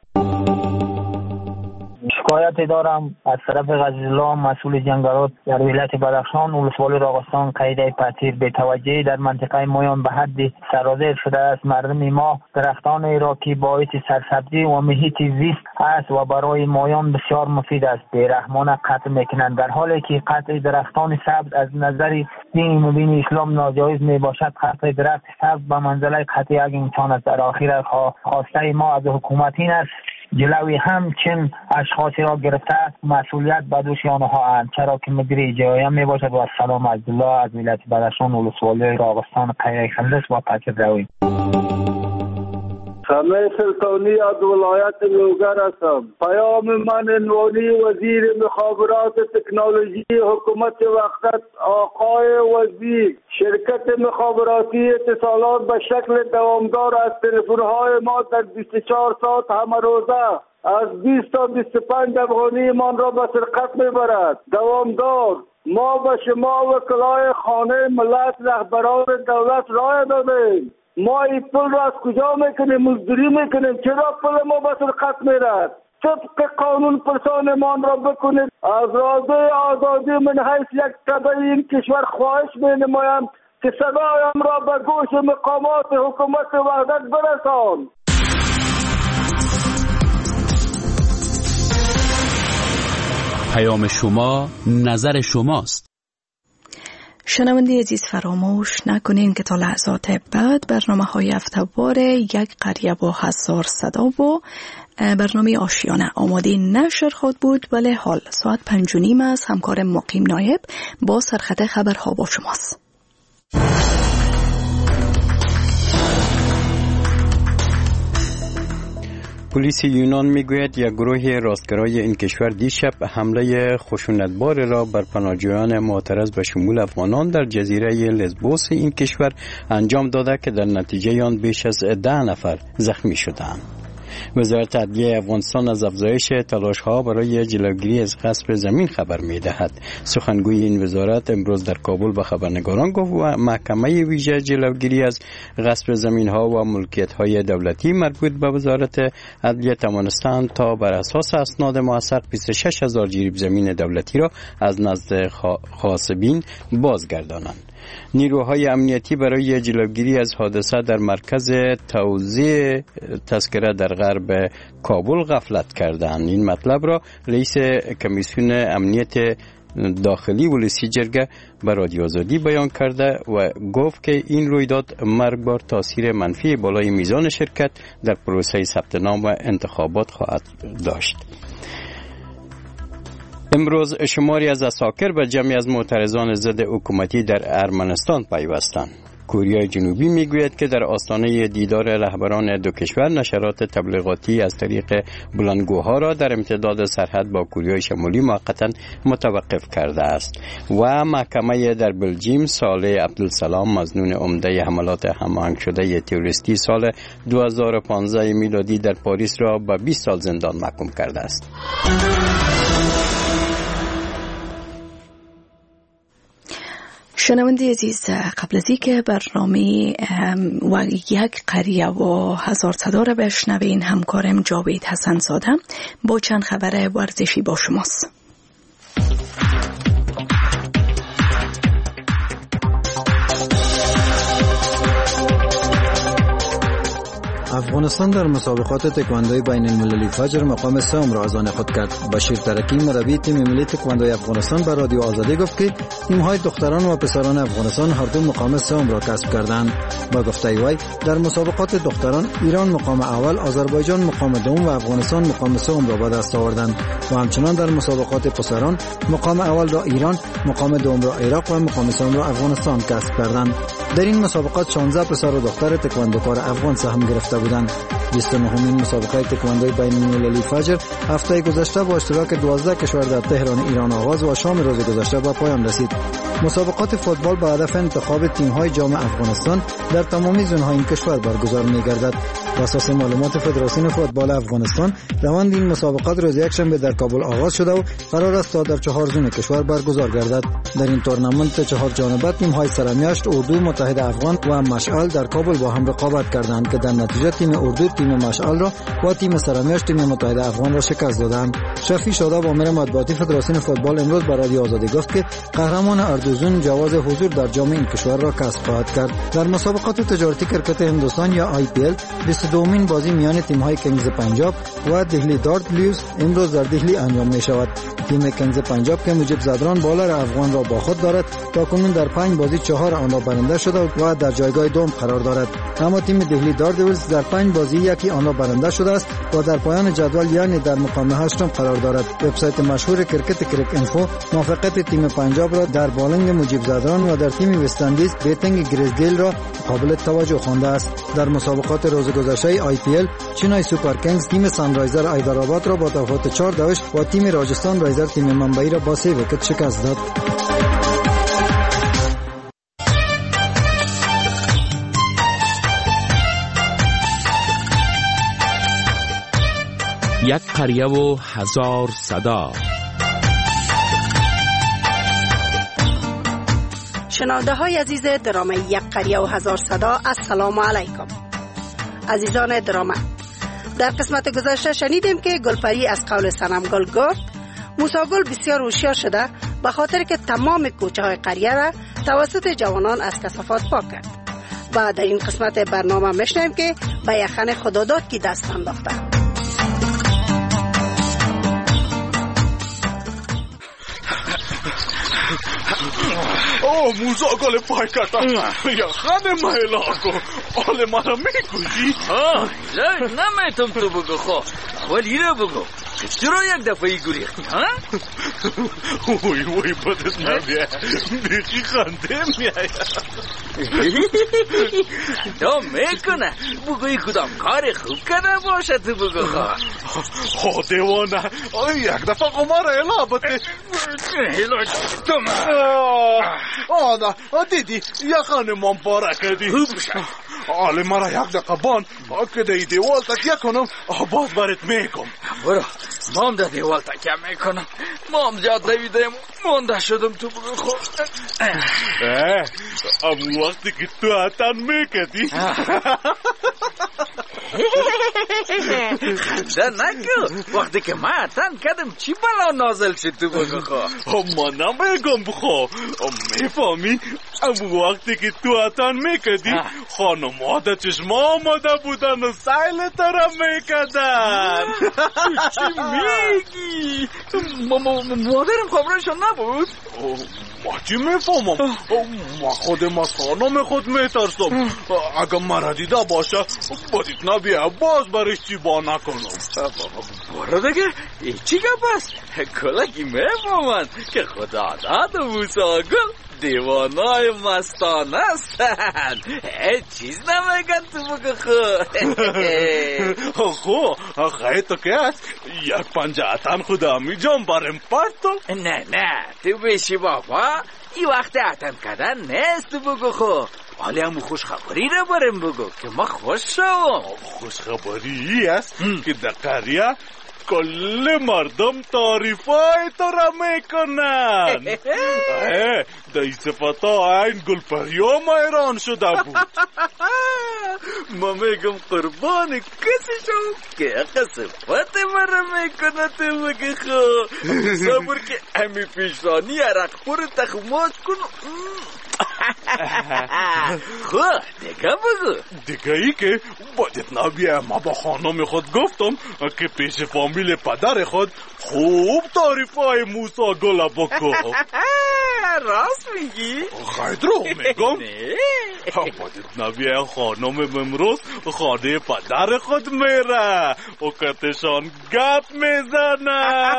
شکایت دارم از طرف غزیرالله مسئول جنگلات در ولایت بدخشان ولسوالی راغستان قاعده پذیر به توجهی در منطقه مایان به حد سرازیر شده است. مردم ما درختان ایراکی باعث سرسبزی و محیط زیست است و برای مایان بسیار مفید است. بیرحمانه قطع میکنند، در حالی که قطع درختان سبز از نظر دین مبین اسلام ناجایز می باشد. قطع درخت سبز به منزله قطع یک امکان است. در آخر خواسته ما از حکومت این است جلوی همچین اشخاصی را گرفته است، مسئولیت به دوش آنها اند، چرا که مدیر جایم می باشد. و سلام عبدالله از ولایت بدخشان ولسوالی راغستان قریه خندس و پاکر روی. سمیع سلطانی از ولایت لوگر هستم. پیام من عنوانی وزیر مخابرات تکنولوژی حکومت وقت آقای وزیر، شرکت مخابراتی اتصالات به شکل دوامدار از تلفن‌های ما در بیست و چهار ساعت همه روزه از بیست تا بیست و پنج افغانی من را به سرقت میبرد. دوامدار ما به شما وکلای خانه ملت رهبران دولت رای دادیم. ما این پول را از کجا میکنیم؟ مزدوری میکنیم. چرا پول ما به سرقت میرد؟ طبق قانون پرسانمان را بکنید. از راده آزادی من حیث یک طبع این کشور خواهش مینمایم که صدایم را به گوش مقامات حکومت وحدت برسان. پیام شما نظر شماست. شنونده عزیز فراموش نکنین که تا لحظات بعد برنامه های هفته‌وار یک قریه با هزار صدا و برنامه آشیانه آماده نشر خود بود، ولی حال ساعت پنج و نیم است. همکار مقیم نایب با سرخط خبرها با شماست. پلیس یونان میگوید یک گروه راستگرای این کشور دیشب حمله خشونتبار را بر پناهجویان معترض به شمول افغانان در جزیره لزبوس این کشور انجام داده که در نتیجه آن بیش از ده نفر زخمی شدند. وزارت عدلیه افغانستان از افزایش تلاش‌ها برای جلوگیری از غصب زمین خبر می‌دهد. سخنگوی این وزارت امروز در کابل به خبرنگاران گفت و محکمه ویژه جلوگیری از غصب زمین‌ها و ملکیت‌های دولتی مربوط به وزارت عدلیه توانستند تا بر اساس اسناد موثق بیست و شش هزار جریب زمین دولتی را از نزد غاصبین بازگردانند. نیروهای امنیتی برای جلوگیری از حادثه در مرکز توزیع تذکره در غرب کابل غفلت کردند. این مطلب را رئیس کمیسیون امنیت داخلی ولسی جرگه به رادیو آزادی بیان کرده و گفت که این رویداد مرگبار تاثیر منفی بالای میزان شرکت در پروسه ثبت نام و انتخابات خواهد داشت. امروز شماری از عساکر به جمعی از معترضان ضد حکومتی در ارمنستان پیوستند. کره جنوبی میگوید که در آستانه دیدار رهبران دو کشور نشرات تبلیغاتی از طریق بلندگوها را در امتداد سرحد با کره شمالی موقتا متوقف کرده است و محکمه در بلژیم صالح عبدالسلام مظنون عمده حملات هماهنگ شده تروریستی سال دو هزار و پانزده میلادی در پاریس را به بیست سال زندان محکوم کرده است. شنونده عزیز، قبل از اینکه برنامه و یک قریه و هزار صدا را بشنوین، همکارم جاوید حسن زاده با چند خبر ورزشی با شماست. افغانستان در مسابقات تکواندوی بین المللی فجر مقام سوم را از آن خود کرد. بشیر ترکی مربی تیم ملی تکواندوی افغانستان به رادیو آزادی گفت که تیم‌های دختران و پسران افغانستان هر دو مقام سوم را کسب کردند. با گفته وی در مسابقات دختران ایران مقام اول، آذربایجان مقام دوم و افغانستان مقام سوم را به دست آوردند و همچنان در مسابقات پسران مقام اول را ایران، مقام دوم را عراق و مقام سوم را افغانستان کسب کردند. در این مسابقات شانزده پسر و دختر تکواندوکار افغان سهم گرفته بودند. بیست و نهمین مسابقه تکواندوی بین المللی فجر هفته گذشته با اشتراک دوازده کشور در تهران ایران آغاز و شام روز گذشته به پایان رسید. مسابقات فوتبال به هدف انتخاب تیم‌های جام افغانستان در تمامی زون‌های این کشور برگزار می‌گردد. بر اساس معلومات فدراسیون فوتبال افغانستان، روند این مسابقات روز یکشنبه در کابل آغاز شده و قرار است تا در چهار زون کشور برگزار گردد. در این تورنمنت چهار جانبه تیم‌های سرمیاشت، اردو، متحد افغان و مشعل در کابل با هم رقابت کردند که در نتیجه تیم اردو تیم مشعل را و تیم سرمیاشت تیم متحد افغان را شکست دادند. شفیع شاداب امیر مطبوعاتی فدراسیون فوتبال امروز به رادیو آزادی گفت که قهرمان اردوزون جواز حضور در جام این کشور را کسب خواهد کرد. در مسابقات تجارتی کرکت هندوستان یا آی پی ال بیست و دومین بازی میان تیم‌های کنگز پنجاب و دهلی دارت بلوز امروز در دهلی انجام می‌شود. تیم کنگز پنجاب که مجیب زدران بالر افغان را با خود دارد تاکنون در پنج بازی چهار آن را برنده شده و در جایگاه دوم قرار دارد. اما تیم دهلی داردویلز در پنج بازی یکی آن را برنده شده است و در پایان جدول یعنی در مقام هشتم قرار دارد. وبسایت مشهور کرکت کرک اینفو موافقت تیم پنجاب را در بالنگ مجیب زدران و در تیم وست اندیز بیتنگ گریزدیل را قابل توجه خوانده است. در مسابقات روز گذشته تماشای آی پی ال چنای سوپر کینگز تیم سانرایزر ایدرآباد را با تفاوت چهار دوش و تیم راجستان رایزر تیم منبعی را با سه ویکت شکست داد. یک قریه و هزار صدا. شنونده های عزیز درام یک قریه و هزار صدا، السلام علیکم. عزیزان درام، در قسمت گذشته شنیدیم که گلپری از قول صنمگل گفت موسی گل بسیار هوشیار شده به خاطر که تمام کوچه های قریه را توسط جوانان از کثافات پاک کرد. و در این قسمت برنامه میشنویم که به یخن خداداد کی دست انداخته. اوه موزا گل پای کردم یا خانه مهلاکو آل مرا میکشی؟ آه نمیتم تو بگو خو ولی را بگو چرا یک دفعه گریختی ها؟ وی وی بدت نبیه بیخی خنده میای تو میکنه بگوی کدام کار خوب کنه باشه تو بگو خو خو دیوانه یک دفعه قمار الا بده الا تو آنا دیدی یخانه من پاره کردی آله مرا یک دقیقه بان که دی دیوال تکیه کنم باز برات میکن برو مام در دیوال تکیه میکنم مام جاد دویدم مونده شدم تو بگو خود امو وقتی که تو حتن میکدی خنده نکو وقتی که من حتن کدم چی بلا نازل شد تو بگو خود ما نمیگم بخوا میفهمی امو وقتی که تو حتن میکدی خانماده چشم آماده بودن و سیل ترم میکدن چی میگی؟ مادرم خبرشون نبود؟ ما چی میفهمم ما خودم از خانم خود میترسم اگر مرا دیده باشه بادید نبیه باز برش چی با نکنم برو دیگه چی گپ است کلکی میفهمن که خدا داد و موسی گل دیوانای مستان هستن هیچ چیز نمیگن تو بگو خو خو خیلی تو که هست یک پنجه اتن خدا می جام برم پرتو نه نه تو بشی بابا ای وقت اتن کردن نیست تو بگو خو حالی همون خوش خبری رو برم بگو که ما خوش شوم خوش خبری است که در قریه کل مردم تعریفای تو را میکنن دای صفتا این گلپریا مهران شده بود ما میگم قربان کسی شو که اقا صفت مرا میکنه تو بگی خو صبر که امی پیشانی عرق پور تخماش کن خو دیگه بگو دیگه ای که باید نبیه ما با خانم خود گفتم که پیش فامیل پدر خود خوب تعریفای موسی گل بکو راست میگی؟ خیلی رو میگم باید نبیه خانم امروز خانه پدر خود میره و کتشان گپ میزنه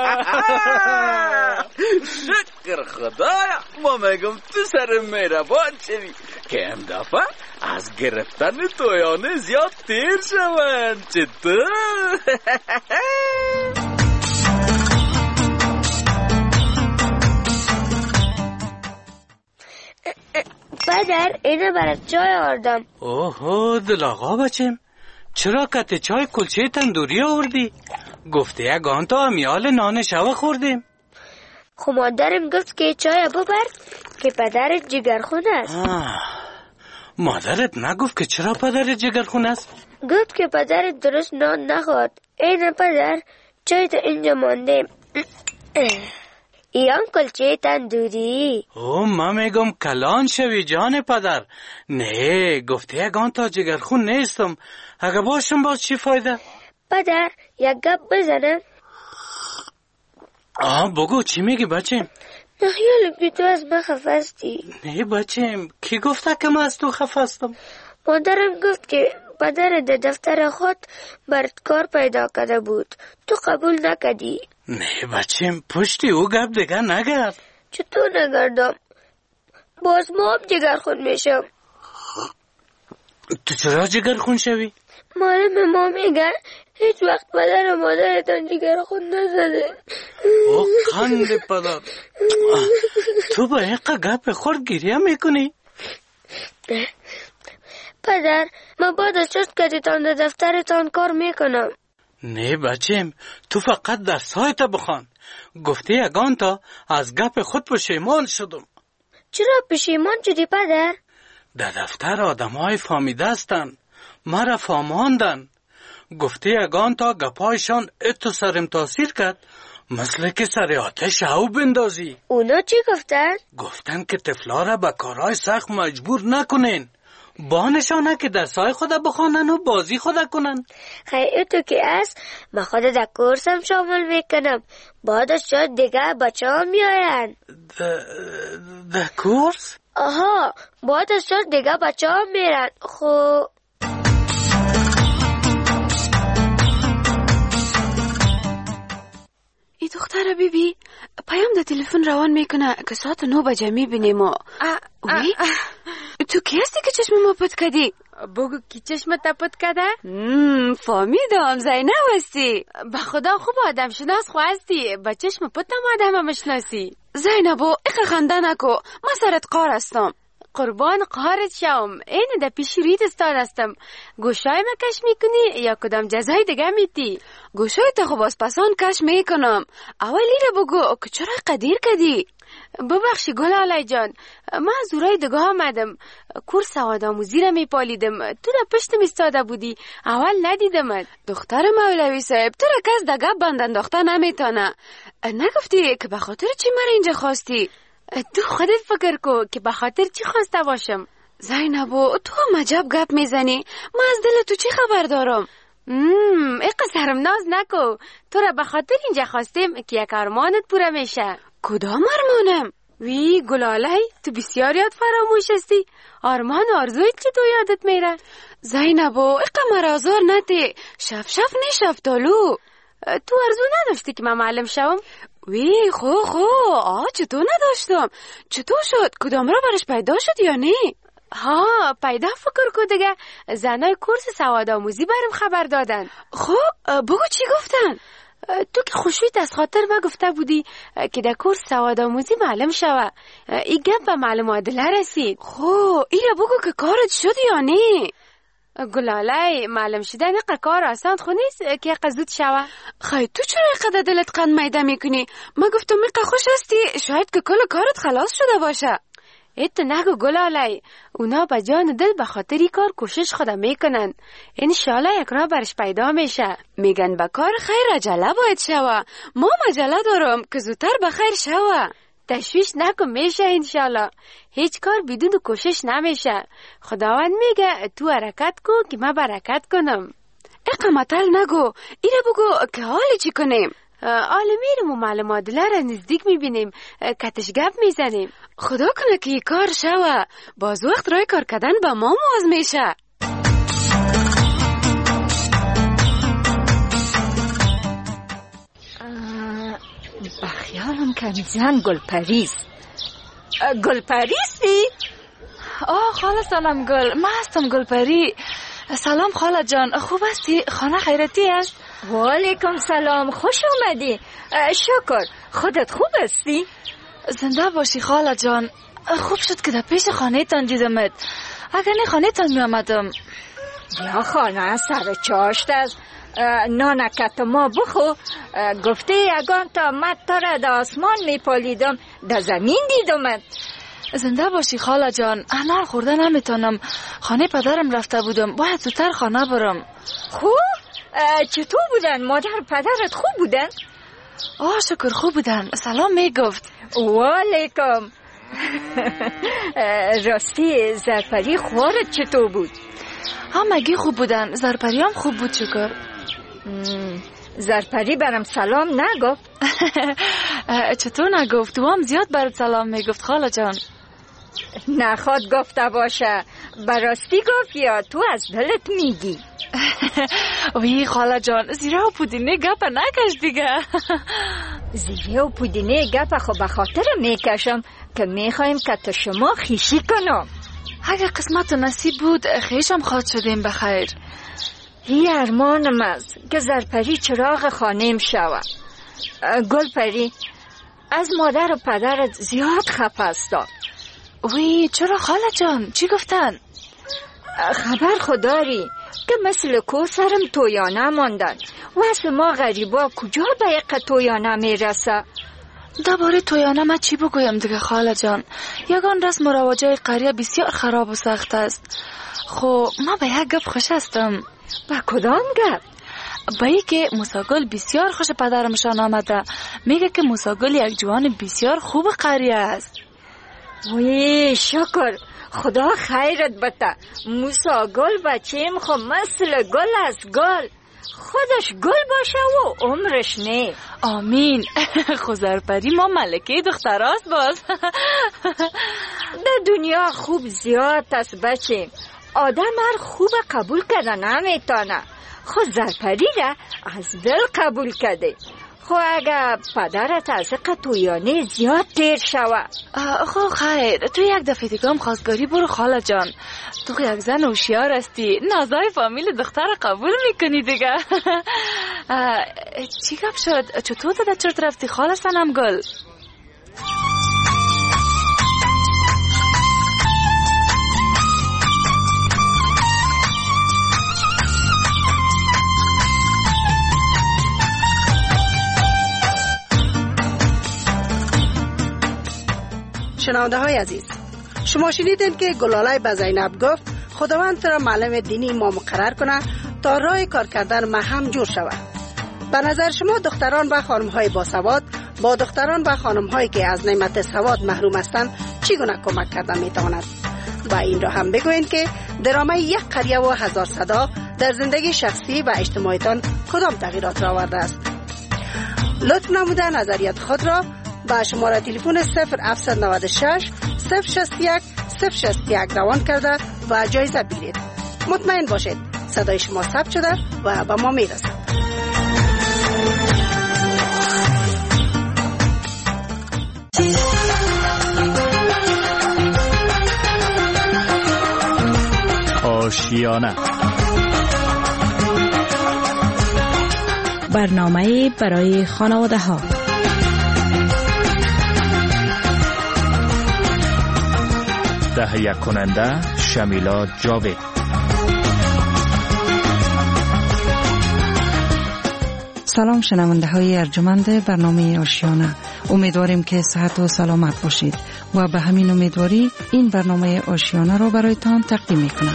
شکر خدایا ما میگم تو سر مهربان شوی که ام دفعه از گرفتن تویانه زیاد تیر شوند چطور؟ پدر اینه برای چای آوردم. اوه دل آقا بچم چرا کت چای کلچه تندوری آوردی؟ گفته یک آنتا امیال نان شوه خوردیم. خب مادرم گفت که چای ببر که پدرت جگرخون است. مادرت نگفت که چرا پدرت جگرخون است؟ گفت که پدرت درست نان نخورد. اینه پدر چای تا اینجا مانده. ایان کلچه تندوری. او ما میگم کلان شوی جان پدر. نه گفته یگان تا جگرخون نیستم. اگه باشم باز چی فایده؟ پدر یک گپ بزنم. آه بگو چی میگی بچم؟ نخیالم که تو از من خفستی. نه بچم کی گفته که من از تو خفستم؟ مادرم گفت که پدر در دفتر خود برات کار پیدا کرده بود. تو قبول نکردی. نه بچم پشتی او گپ دیگه نگرد. چطور نگردم؟ باز ما هم جگرخون میشم. تو چرا جگرخون شوی؟ معلم ما میگن هیچ وقت پدر و مادرتان جگر خود نزده. او قند پدر، تو با اینقدر گپ خورد گریه میکنی؟ پدر، من بعد از چست کردیتان در دفترتان کار میکنم. نه بچیم، تو فقط درسایت بخوان. گفته یگان تا از گپ خود پشیمان شدم. چرا پشیمان شدی پدر؟ در دفتر آدم های فامیده هستن، مرا فاماندن. گفته یگان تا گپایشان اتو سرم تاثیر کرد، مثل که سر آتش او بندازی. اونا چی گفتن؟ گفتن که طفلا را به کارهای سخت مجبور نکنین، با نشانه که درسای خود بخوانن و بازی خود کنن. خیلی تو که است، من خود در کورسم شامل میکنم. بعدش شاید دیگه بچه ها میاین. در کورس؟ آها، بعدش شاید دیگه بچه ها میرن. خب ای دختر بیبی، پیام در تلفن روان میکنه که ساعت نو بجه میبینیم. و وی تو کی هستی که چشم ما پت کردی؟ بگو کی چشم تا پت کرده؟ فهمیدم زینب هستی. به خدا خوب آدم شناس خو هستی، با چشم پتم آدم مشناسی. زینبو اقا خنده نکو، من سرت قار هستم. قربان قهرت شوم، این در پیش ریت استاد هستم. گوشای ما کش میکنی یا کدام جزای دیگه میتی؟ گوشای تا خوب از پسان کش میکنم. اولی رو بگو که چرا قدیر کردی؟ ببخشی گل آلای جان، من از اورای دگاه آمدم. کورس سواد آموزی را میپالیدم، تو را پشتم استاده بودی، اول ندیدمت. دختر مولوی صاحب، تو را کس دگاه بند انداخته نمیتونه. نگفتی که به خاطر چی مرا اینجا خواستی؟ تو خودت فکر کو که به خاطر چی خواسته باشم. زینبو تو هم عجب گپ میزنی، من از دل تو چی خبر دارم؟ مم اقا سرم ناز نکو، تو را به خاطر اینجا خواستیم که یک ارمانت پوره میشه. کدام ارمانم؟ وی گلالی، تو بسیار یاد فراموش هستی. آرمان و آرزویت که تو یادت میره. زینبو اقا مرازار نتی، شف شف نی شفتالو. تو آرزو نداشتی که من معلم شوم؟ وی خو خو آه چطور نداشتم؟ چطور شد؟ کدام را برش پیدا شد یا نه؟ ها پیدا فکر کو دیگه، زنای کورس سواد آموزی برم خبر دادن. خب بگو چی گفتن؟ تو که خوشویت از خاطر ما گفته بودی که در کورس سواد آموزی معلم شوه. این گپ به معلم عادله رسید. خب ایره بگو که کارت شد یا نه؟ گلاله معلم شدن اقا کار آسان خو نیست که اقا زود شوه. خیلی تو چرا اقا دلت قند میده میکنی؟ ما گفتم اقا خوش هستی، شاید که کل کارت خلاص شده باشه. ایت نگو گلاله، اونا با جان دل به خاطری کار کوشش خدا میکنن. انشالله یک راه برش پیدا میشه. میگن با کار خیر عجله باید شوه، ما مجله دارم که زودتر به خیر شوه. تشویش نکن، میشه انشالله. هیچ کار بدون کوشش نمیشه. خداوند میگه تو حرکت کن که من برکت کنم. اقا مطل نگو، ایره بگو که حالی چی کنیم؟ حال میرم و معلم عادله را نزدیک میبینیم، کتش گپ میزنیم. خدا کنه که این کار شوه، باز وقت رای کار کردن با ما موز میشه. بخیالم که میزن گلپریز. گلپریزی؟ آه خاله سلام گل، من هستم گلپری. سلام خاله جان، خوب هستی؟ خانه خیرتی است؟ و علیکم سلام، خوش آمدی. شکر، خودت خوب هستی؟ زنده باشی خاله جان. خوب شد که در پیش خانه تان دیدمت، اگر نه خانه تان می آمدم. یا خانه سر چاشت است، نانکت ما بخو. گفته یگان تا مد تا را در آسمان می پالیدم، در زمین دیدمت. زنده باشی خاله جان، انار خورده نمیتونم، خانه پدرم رفته بودم، باید زودتر خانه برم. خوب؟ چطور بودن؟ مادر پدرت خوب بودن؟ آه شکر خوب بودن، سلام میگفت. و علیکم. راستی زرپری خوارت چطور بود؟ همگی خوب بودن، زرپری هم خوب بود شکر. زرپری برام سلام نگفت؟ چطور نگفت؟ تو هم زیاد برات سلام میگفت خاله جان. نخواد گفته باشه، براستی گفت یا تو از دلت میگی؟ وی خاله جان، زیره و پودینه گپ نکش دیگه. زیره و پودینه گپ خو به خاطر میکشم که میخوایم که تو شما خیشی کنم. اگه قسمت و نصیب بود خیشم خواد شدیم بخیر. ابدی ارمانم است که زرپری چراغ خانم شود. گلپری، از مادر و پدرت زیاد خفه هستم. وی چرا خاله جان؟ چی گفتن؟ خبر خودداری که مثل کو سرم تویانه ماندن. واسه ما غریبا کجا به یک تویانه میرسه؟ درباره تویانه ما چی بگویم دیگه خاله جان؟ یگان رسم و رواجای قریه بسیار خراب و سخت است. خو ما به یک گپ خوش هستم. با کدام گپ؟ با ای که موساگل بسیار خوش پدرمشان آمده. میگه که موساگل یک جوان بسیار خوب قریه است. وی شکر، خدا خیرت بده. موساگل بچیم خو مثل گل است. گل خودش گل باشه و عمرش نه. آمین. خوزرپری ما ملکه دختراست باز. در دنیا خوب زیاد است بچیم. آدم هر خوب قبول کرده نمیتونه. خود زرپری را از دل قبول کرده. خو اگه پدرت از قطویانه زیاد تیر شوه. خو خیر، تو یک دفعه دیگه هم خواستگاری برو خاله جان. تو یک زن هوشیار هستی، نازای فامیل دختر قبول میکنی دیگه. چی گپ شد؟ چطور داده چرت رفتی خاله سنم گل؟ شنونده های عزیز، شما شنیدین که گلاله به زینب گفت خداوند را معلم دینی ما مقرر کنه تا راه کار کردن ما هم جور شود. به نظر شما دختران و خانم های باسواد با دختران و خانم هایی که از نعمت سواد محروم هستند چگونه کمک کردن میتواند؟ و این را هم بگوین که درامه یک قریه و هزار صدا در زندگی شخصی و اجتماعیتان کدام تغییرات را آورده است؟ لطف نموده نظریات خود را با شماره تلفن صفر هفت نه شش صفر شصت یک صفر شصت یک روان کرده و جایزه بگیرید. مطمئن باشید صدای شما ثبت شده و به ما میرسد. آشیانه، برنامه برای خانواده ها. تهیه کننده شمیلا جاوید. سلام شنونده های ارجمند برنامه آشیانه. امیدواریم که صحت و سلامت باشید و به همین امیدواری این برنامه آشیانه را برایتان تقدیم میکنم.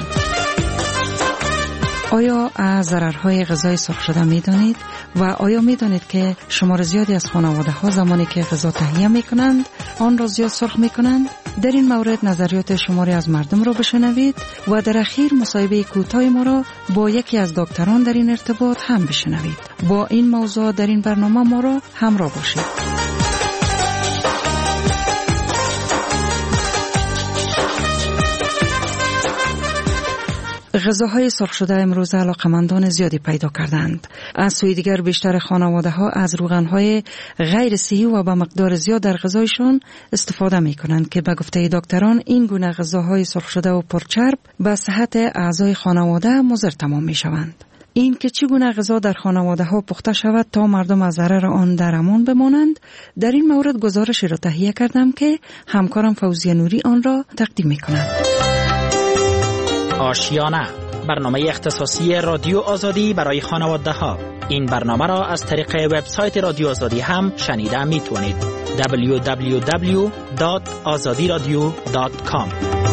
آیا از ضررهای غذای سرخ شده می دانید؟ و آیا می دانید که شمار زیادی از خانواده ها زمانی که غذا تهیه می کنند آن را زیاد سرخ می کنند؟ در این مورد نظریات شماری از مردم را بشنوید و در اخیر مصاحبه کوتاه ما را با یکی از دکتران در این ارتباط هم بشنوید. با این موضوع در این برنامه ما را همراه باشید. غذاهای سرخ شده امروز علاقمندان زیادی پیدا کردند. از سوی دیگر بیشتر خانواده ها از روغنهای غیر صحی و با مقدار زیاد در غذایشان استفاده می کنند که به گفته دکتران این گونه غذاهای سرخ شده و پرچرب به صحت اعضای خانواده مضر تمام می شوند. این که چگونه غذا در خانواده ها پخته شود تا مردم از ضرر آن در امان بمانند، در این مورد گزارشی را تهیه کردم که همکارم فوزیه نوری آن را تقدیم می کنند. آشیانه، برنامه اختصاصی رادیو آزادی برای خانواده ها. این برنامه را از طریق وبسایت رادیو آزادی هم شنیده می توانید. دبلیو دبلیو دبلیو دات آزادی رادیو دات کام.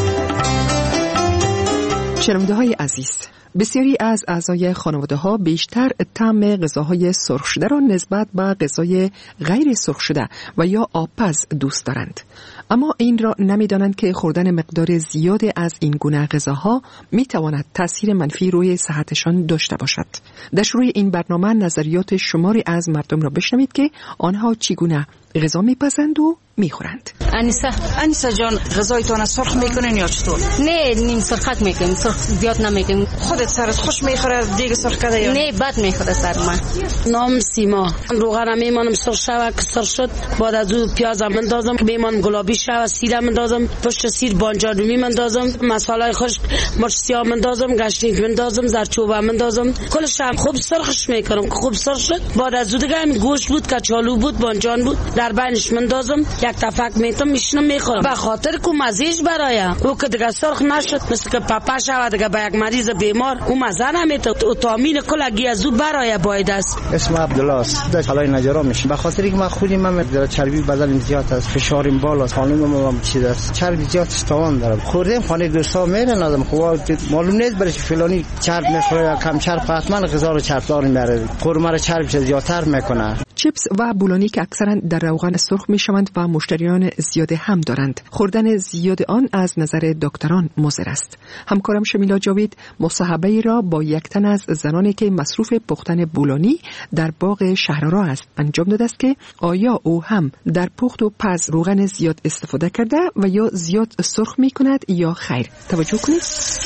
شنونده های عزیز، بسیاری از اعضای خانواده ها بیشتر طعم غذاهای سرخ شده را نسبت به غذای غیر سرخ شده و یا آبپز دوست دارند. اما این را نمی‌دانند که خوردن مقدار زیاد از این گونه غذاها می‌تواند تأثیر منفی روی صحتشان داشته باشد. در شروع این برنامه نظریات شماری از مردم را بشنوید که آنها چگونه غذا میپزند و میخورند. انیسه انیسه جان، غذایتان سرخ میکنین یا چطور؟ نه، نیم سرخک میکنیم، سرخ زیاد نمیکنیم. خودت سرت خوش میخوره دیگه سرخ کرده یا نه؟ بد میخوره سر من. نام سیما. روغن میمانم سرخ شوه که سرخ شد، بعد از او پیاز مندازم میمان گلابی شوه، سیر مندازم، پشت سیر بانجان میمندازم، مساله خشک مرچ سیاه مندازم، گشنیک مندازم، زرچوبه مندازم، کلش هم خوب سرخش میکنم که خوب سرخ شد. بعد از او دیگه هم گوشت بود، کچالو بود، بانجان بود، در بینش مندازم، یک تفک میتم میشنم میخورم. به خاطر که مزهش برایم او که دیگه سرخ نشد، مثل که پپا شود دیگه به یک مریض بیمار او مزه نمیتم. او تامین کلگی از او برای باید است. اسم عبدالله است. در حالای نجارا میشم به خاطر که من خودی من در چربی بدن زیاد است، فشارم بالا است، خانم من چیز است، چربی زیاد استوان دارم. خوردم خانه دوستا میرن آدم خوب معلوم نیست برای فلانی چرب میخوره یا کم چرب، حتما غذا رو چربدار میبره، خورما رو چرب زیادتر میکنه. چیپس و بولونی که اکثرا در روغن سرخ میشوند و مشتریان زیاد هم دارند. خوردن زیاد آن از نظر دکتران مضر است. همکارم شمیلا جاوید مصاحبه را با یک تن از زنانی که مصروف پختن بولونی در باغ شهرآرا است انجام داده است که آیا او هم در پخت و پز روغن زیاد استفاده کرده و یا زیاد سرخ میکند یا خیر. توجه کنید.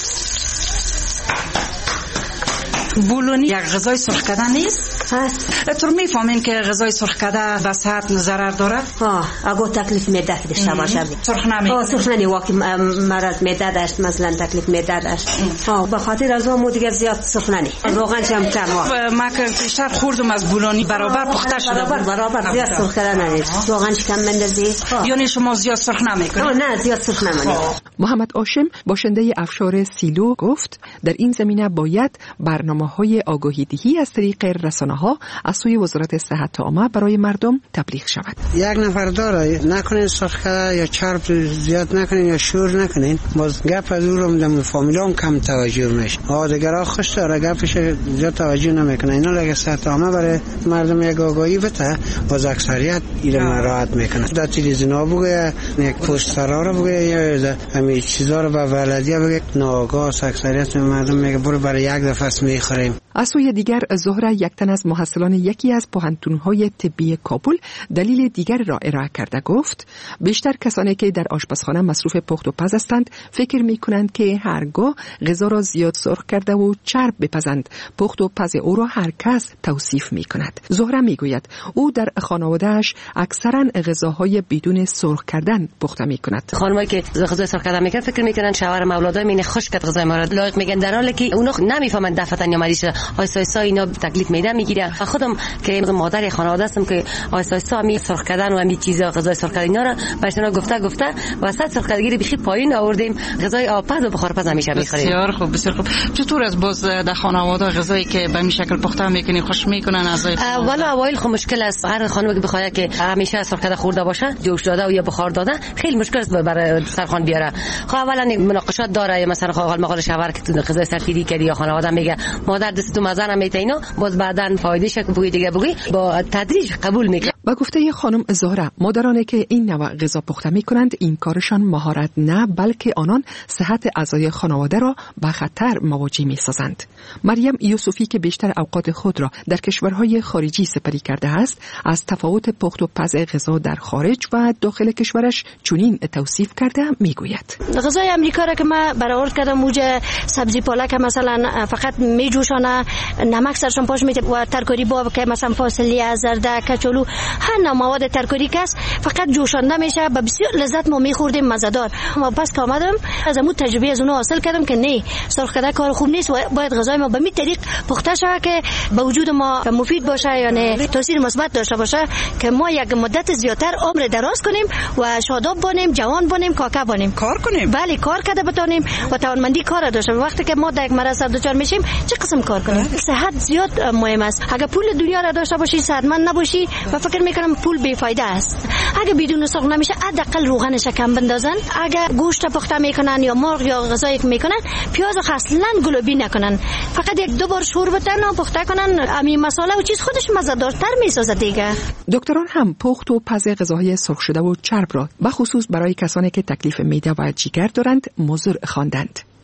بولونی یک غذای سرخ کرده نیست؟ هست. تو میفهمین که غذای سرخ کرده به صحت ضرر داره؟ ها، اگه تکلیف میده که داشته باشه. سرخ نمی. ها، سرخ نمی واقعی مرض میده داشت، مثلا تکلیف میده داشت. ها، به خاطر از اون دیگه زیاد سرخ نمی. روغن جمع کم. ما که بیشتر خوردم از بولونی برابر پخته شده. برابر برابر زیاد سرخ کردن نیست. روغن کم مندازی. یعنی شما زیاد سرخ نمیکنید؟ نه، زیاد سرخ نمی. محمد هاشم باشنده افشار سیلو گفت در این زمینه باید برنامه‌های آگاهی دهی از طریق رسانه‌ها از سوی وزارت صحت عامه برای مردم تبلیغ شود. یک نفر داره نکنین سرخ کرده یا چرب زیاد نکنین یا شور نکنین، باز گپ از او رو دم فامیلام کم توجه میشه. ها دیگه خوش داره گپش زیاد توجه نمیکنه. اینا لگه صحت عامه برای مردم یک آگاهی بده، باز اکثریت این راحت میکنه. در تلویزیون بگه، یک پوسترها رو بگه یا همین چیزا رو به بلدیه بگه، ناآگاه اکثریت مردم میگه برو برای یک دفعه میخوریم. از سوی دیگر زهره یک تن از محصلان یکی از پوهنتون‌های طبی کابل دلیل دیگر را ارائه کرده گفت بیشتر کسانی که در آشپزخانه مصروف پخت و پز هستند فکر می‌کنند که هرگاه غذا را زیاد سرخ کرده و چرب بپزند پخت و پز او را هر کس توصیف می‌کند. زهره می‌گوید او در خانواده‌اش اکثرا غذاهای بدون سرخ کردن پخته می‌کند. خانمایی که غذا سرخ کردن می‌کنن فکر می‌کنن شوهر مولادای مینه خشک غذای ما را لایق میگن، در حالی که اونا نمی‌فهمند دفتن یا مریض آیستا آیستا اینا تکلیف میده میگیره. خودم که مادر خانواده هستم که آیستا آیستا می سرخ کردن و همین چیزا غذای سرخ کردن اینا را برشون گفته گفته وسط سرخ کردگی بخی پایین آوردیم، غذای آبپز و بخارپز همیشه میخوریم. بسیار خوب بسیار خوب. چطور از باز در خانواده غذایی که به این شکل پخته میکنی خوش میکنن از والا اوایل خو مشکل است. هر خانم که بخواد که همیشه سرخ کرده خورده باشه، جوش داده و یا بخار داده، خیلی مشکل است برای سرخوان بیاره. خب اولا مناقشات داره، مثلا خواهر مقال شوهر که غذای سرتیری کردی یا خانواده میگه مادر دست تو مزه نمیته اینا، باز بعدن فایدهش که بگی دیگه بگی با تدریج قبول میکنه. با گفته خانم زهره مادرانی که این نوع غذا پخته میکنند این کارشان مهارت نه بلکه آنان صحت اعضای خانواده را به خطر مواجه میسازند. مریم یوسفی که بیشتر اوقات خود را در کشورهای خارجی سپری کرده است از تفاوت پخت و پز غذا در خارج و داخل کشورش چنین توصیف کرده میگوید غذای امریکا را که من برآورد کردم موجه سبزی پالک مثلا فقط میجوشانه، نمک سرشان پاش میده و ترکاری با که مثلا فاصله زرده کچالو هر نوع مواد ترکاری کس فقط جوشانده میشه، به بسیار لذت ما میخوردیم مزه‌دار. ما پس که آمدم از امو تجربه از اونها حاصل کردم که نه سرخ کردن کار خوب نیست و باید غذای ما به می طریق پخته شه که به وجود ما مفید باشه یا نه تاثیر مثبت داشته باشه که ما یک مدت زیاتر عمر دراز کنیم و شاداب باشیم، جوان باشیم، کاکا باشیم، کار کنیم. بله کار کرده بتونیم و توانمندی کار داشته. وقتی که ما در یک مرض سر دچار میشیم چه قسم کار کنیم؟ صحت زیاد مهم است. اگه پول دنیا را داشته باشی صحتمند نباشی و فکر میکنم پول بیفایده است. اگه بدون سرخ نمیشه حداقل روغنش کم بندازن. اگه گوشت پخته میکنن یا مرغ یا غذایی که میکنن پیاز اصلا گلابی نکنن، فقط یک دو بار شور بدن و پخته کنن، همین مساله و چیز خودش مزه‌دارتر میسازه دیگه. دکتران هم پخت و پز غذاهای سرخ شده و چرب را به خصوص برای کسانی که تکلیف معده و جگر دارند مضر خواندند.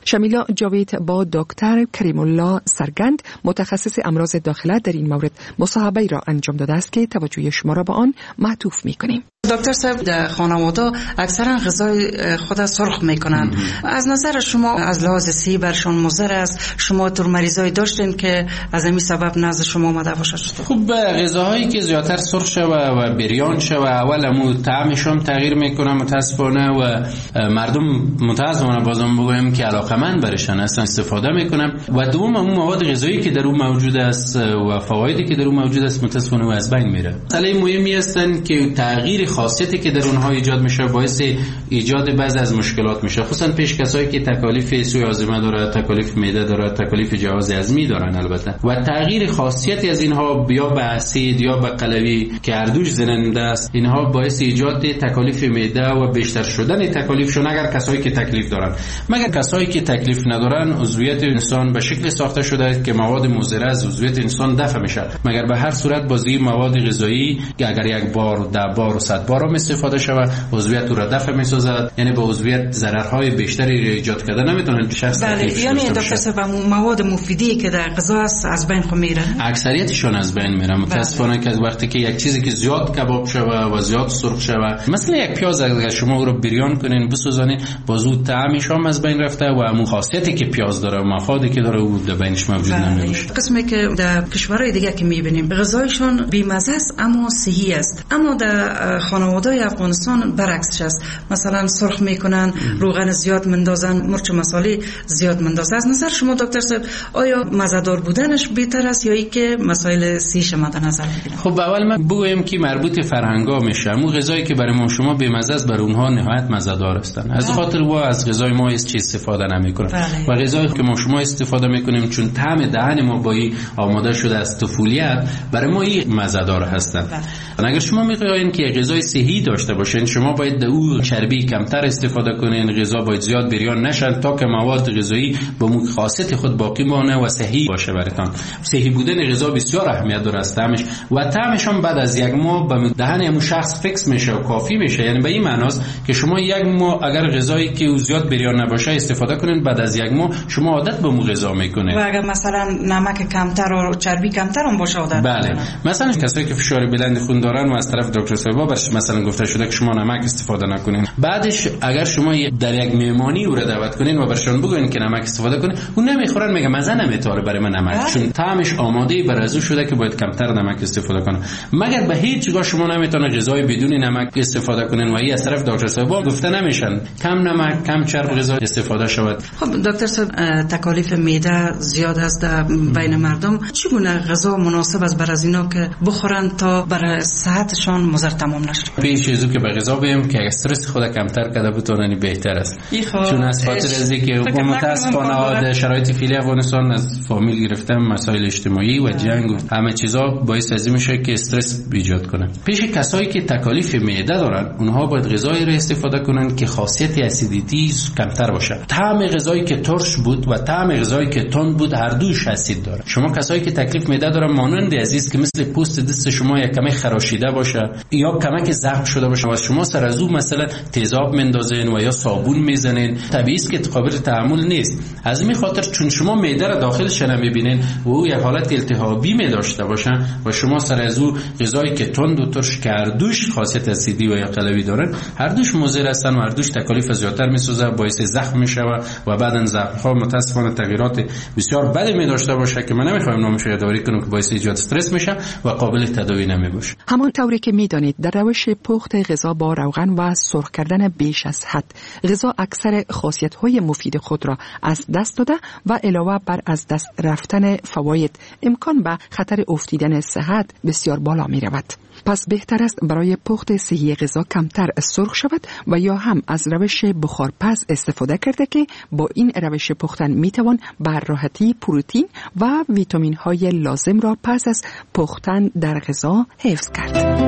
شمیلا جاوید با دکتر کریم الله سرگند متخصص امراض داخله در این مورد مصاحبه را انجام داده است که توجه شما را به آن معطوف می‌کنیم. دکتر صاحب، در خانواده اکثرا غذای خود سرخ میکنن. از نظر شما از لحاظ صحی برشان مضر است؟ شما تو مریضای داشتین که از این سبب نزد شما اومده باشه؟ خب غذاهایی که زیاتر سرخ شوه و بریان شوه اول مو طعمش هم تغییر میکنه متاسفانه و مردم متاسفانه بازم بگویم که علاقمند برشان اصلا استفاده میکنن و دوم اون مواد غذایی که در اون موجود است و فوایدی که در اون موجود است متاسفانه از بین میره. مسئله مهمی هستن که تغییر خاصیتی که در اونها ایجاد میشه باعث ایجاد بعضی از مشکلات میشه، خصوصا پیش کسایی که تکالیف سوی هاضمه داره، تکالیف معده داره، تکالیف جهاز هضمی دارن البته و تغییر خاصیتی از اینها یا به اسید یا به قلوی که هر دوش زننده است، اینها باعث ایجاد تکالیف معده و بیشتر شدن تکالیفشون اگر کسایی که تکلیف دارن. مگر کسایی که تکلیف ندارن عضویت انسان به شکل ساخته شده است که مواد مضر از عضویت انسان دفع میشه. مگر به هر صورت بازی مواد غذایی که اگر یک بار ده بار و صد بار هم استفاده شود عضویت رو دفع میسازد، یعنی به عضویت ضررهای بیشتری ایجاد کرده نمیتونه شخص. بله، یعنی دکتر صاحب مواد مفیدی که در غذا است از بین خو میره، اکثریتشون از بین میره متاسفانه. که وقتی که یک چیزی که زیاد کباب شوه و زیاد سرخ شوه، مثلا یک پیاز اگر شما او رو بریان کنین بسوزانین بازو طعمش هم از بین رفته و همون خاصیتی که پیاز داره و مفادی که داره او در بینش موجود نمیشه. قسمی که در کشورهای دیگه که میبینیم غذایشون بی‌مزه است اما صحی است، اما در خانواده افغانستان برعکسش است. مثلا سرخ میکنن، روغن زیاد مندازن، مرچ مصالحه زیاد مندازن. از نظر شما دکتر صاحب آیا مزه‌دار بودنش بهتر است یا اینکه مسائل صحیش مد نظر بگیریم؟ خب اول من بگویم که مربوط فرهنگا میشه. اون غذایی که برای ما شما بی‌مزه است برای اونها نهایت مزه‌دار هستن. از خاطر وا از غذای ما هیچ چیز استفاده نمیکنن و غذایی که ما شما استفاده میکنیم چون طعم دهن ما با این آماده شده از طفولیت برای ما این مزه‌دار هستن. اگر شما میخواین که غذای صحی داشته باشین شما باید در او چربی کمتر استفاده کنین، غذا باید زیاد بریان نشن تا که مواد غذایی با مو خاصیت خود باقی مانه و صحی باشه براتون. صحی بودن غذا بسیار اهمیت داره از طعمش و طعمش هم بعد از یک ماه به دهن همون شخص فیکس میشه و کافی میشه. یعنی به این معناست که شما یک ماه اگر غذایی که زیاد بریان نباشه استفاده کنین بعد از یک ماه شما عادت به مو غذا میکنه. و اگر مثلا نمک کمتر و چربی کمتر هم باشه عادت. بله، مثلا کسایی که فشار بلند خون دارن و از طرف دکتر صاحب برش مثلا گفته شده که شما نمک استفاده نکنین، بعدش اگر شما در یک مهمانی او را دعوت کنین و برشون بگین که نمک استفاده کنین اون نمیخورن، میگه مزه نمیتاره برای من نمک، چون طعمش آماده بر از شده که باید کمتر نمک استفاده کنه. مگر به هیچ جا شما نمیتونه غذای بدون نمک استفاده کنین و این از طرف دکتر صاحب گفته نمیشن کم نمک کم چرب غذا استفاده شود. خب دکتر صاحب تکالیف معده زیاد است در بین مردم، چگونه غذا مناسب است برای از اینا که بخورن تا برای صحتشان مضر تمام نشه؟ پیش از که به غذا بیم که استرس خود کمتر کرده بتونن بهتر است، چون از خاطر از اینکه متاسفانه شرایط فعلی افغانستان از فامیل گرفتن مسائل اجتماعی و جنگ و همه چیزا باعث از میشه که استرس ایجاد کنه. پیش کسایی که تکالیف معده دارن اونها باید غذایی را استفاده کنن که خاصیت اسیدیتی کمتر باشه. طعم غذایی که ترش بود و طعم غذایی که تند بود هر دوش اسید داره. شما کسایی که تکلیف معده دارن مانند عزیز که مثل پوست دست شما یک کمی خراشیده باشه یا کمک زخم شده باشه و شما سر از اون مثلا تیزاب مندازین و یا صابون میزنین، طبیعی است که قابل تحمل نیست. از این خاطر چون شما معده را داخلش نمیبینین و او یک حالت التهابی می داشته باشه و شما سر از او غذایی که تند و ترش که هر دوش خاصیت اسیدی و یا قلوی دارن هر دوش مضر هستن و هر دوش تکالیف زیادتر میسازه، باعث زخم میشه و بعدن زخم ها متاسفانه تغییرات بسیار بدی می داشته باشه که من نمیخوام نامش یادآوری کنم که باعث ایجاد استرس میشه و قابل تداوی نمیباشه. همون طوری که میدانید در روش پخت غذا با روغن و سرخ کردن بیش از حد غذا اکثر خاصیت‌های مفید خود را از دست داده و علاوه بر از دست رفتن فواید امکان به خطر افتیدن صحت بسیار بالا می رود. پس بهتر است برای پخت صحی غذا کمتر سرخ شود و یا هم از روش بخارپز استفاده کرده که با این روش پختن می توان بر راحتی پروتئین و ویتامین های لازم را پس از پختن در غذا حفظ کرد.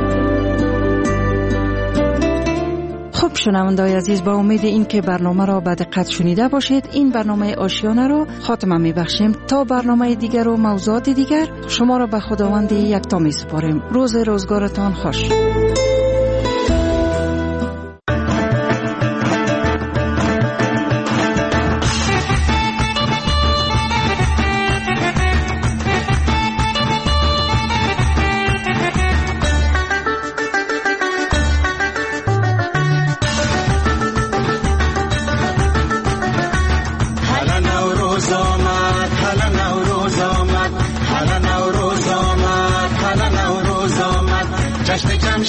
خب شنونده‌های عزیز، با امید این که برنامه را به دقت شنیده باشید این برنامه آشیانه را خاتمه می‌بخشیم. تا برنامه دیگر و موضوعات دیگر شما را به خداوند یکتا می‌سپاریم. روز روزگارتان خوش.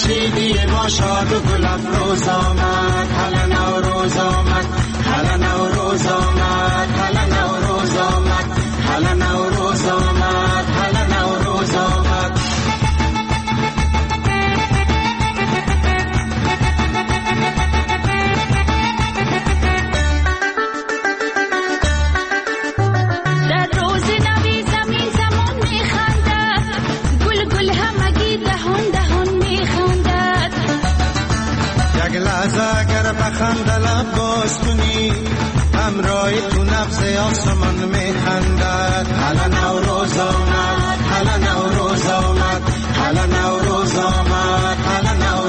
رسیدی ما شاد و گل افروز آمد، هلا نوروز آمد، هلا نوروز آمد، هلا نوروز آمد، هلا نوروز آمد، هلا نوروز آمد. در روز نوی زمین زمان میخندد، گل گل همگی دهان دهان میخندد. یک لحظه اگر بخنده لب باز کنی، همراه تو نفس آسمان میخندد. هلا نوروز آمد، هلا نوروز آمد، هلا نوروز آمد، هلا نوروز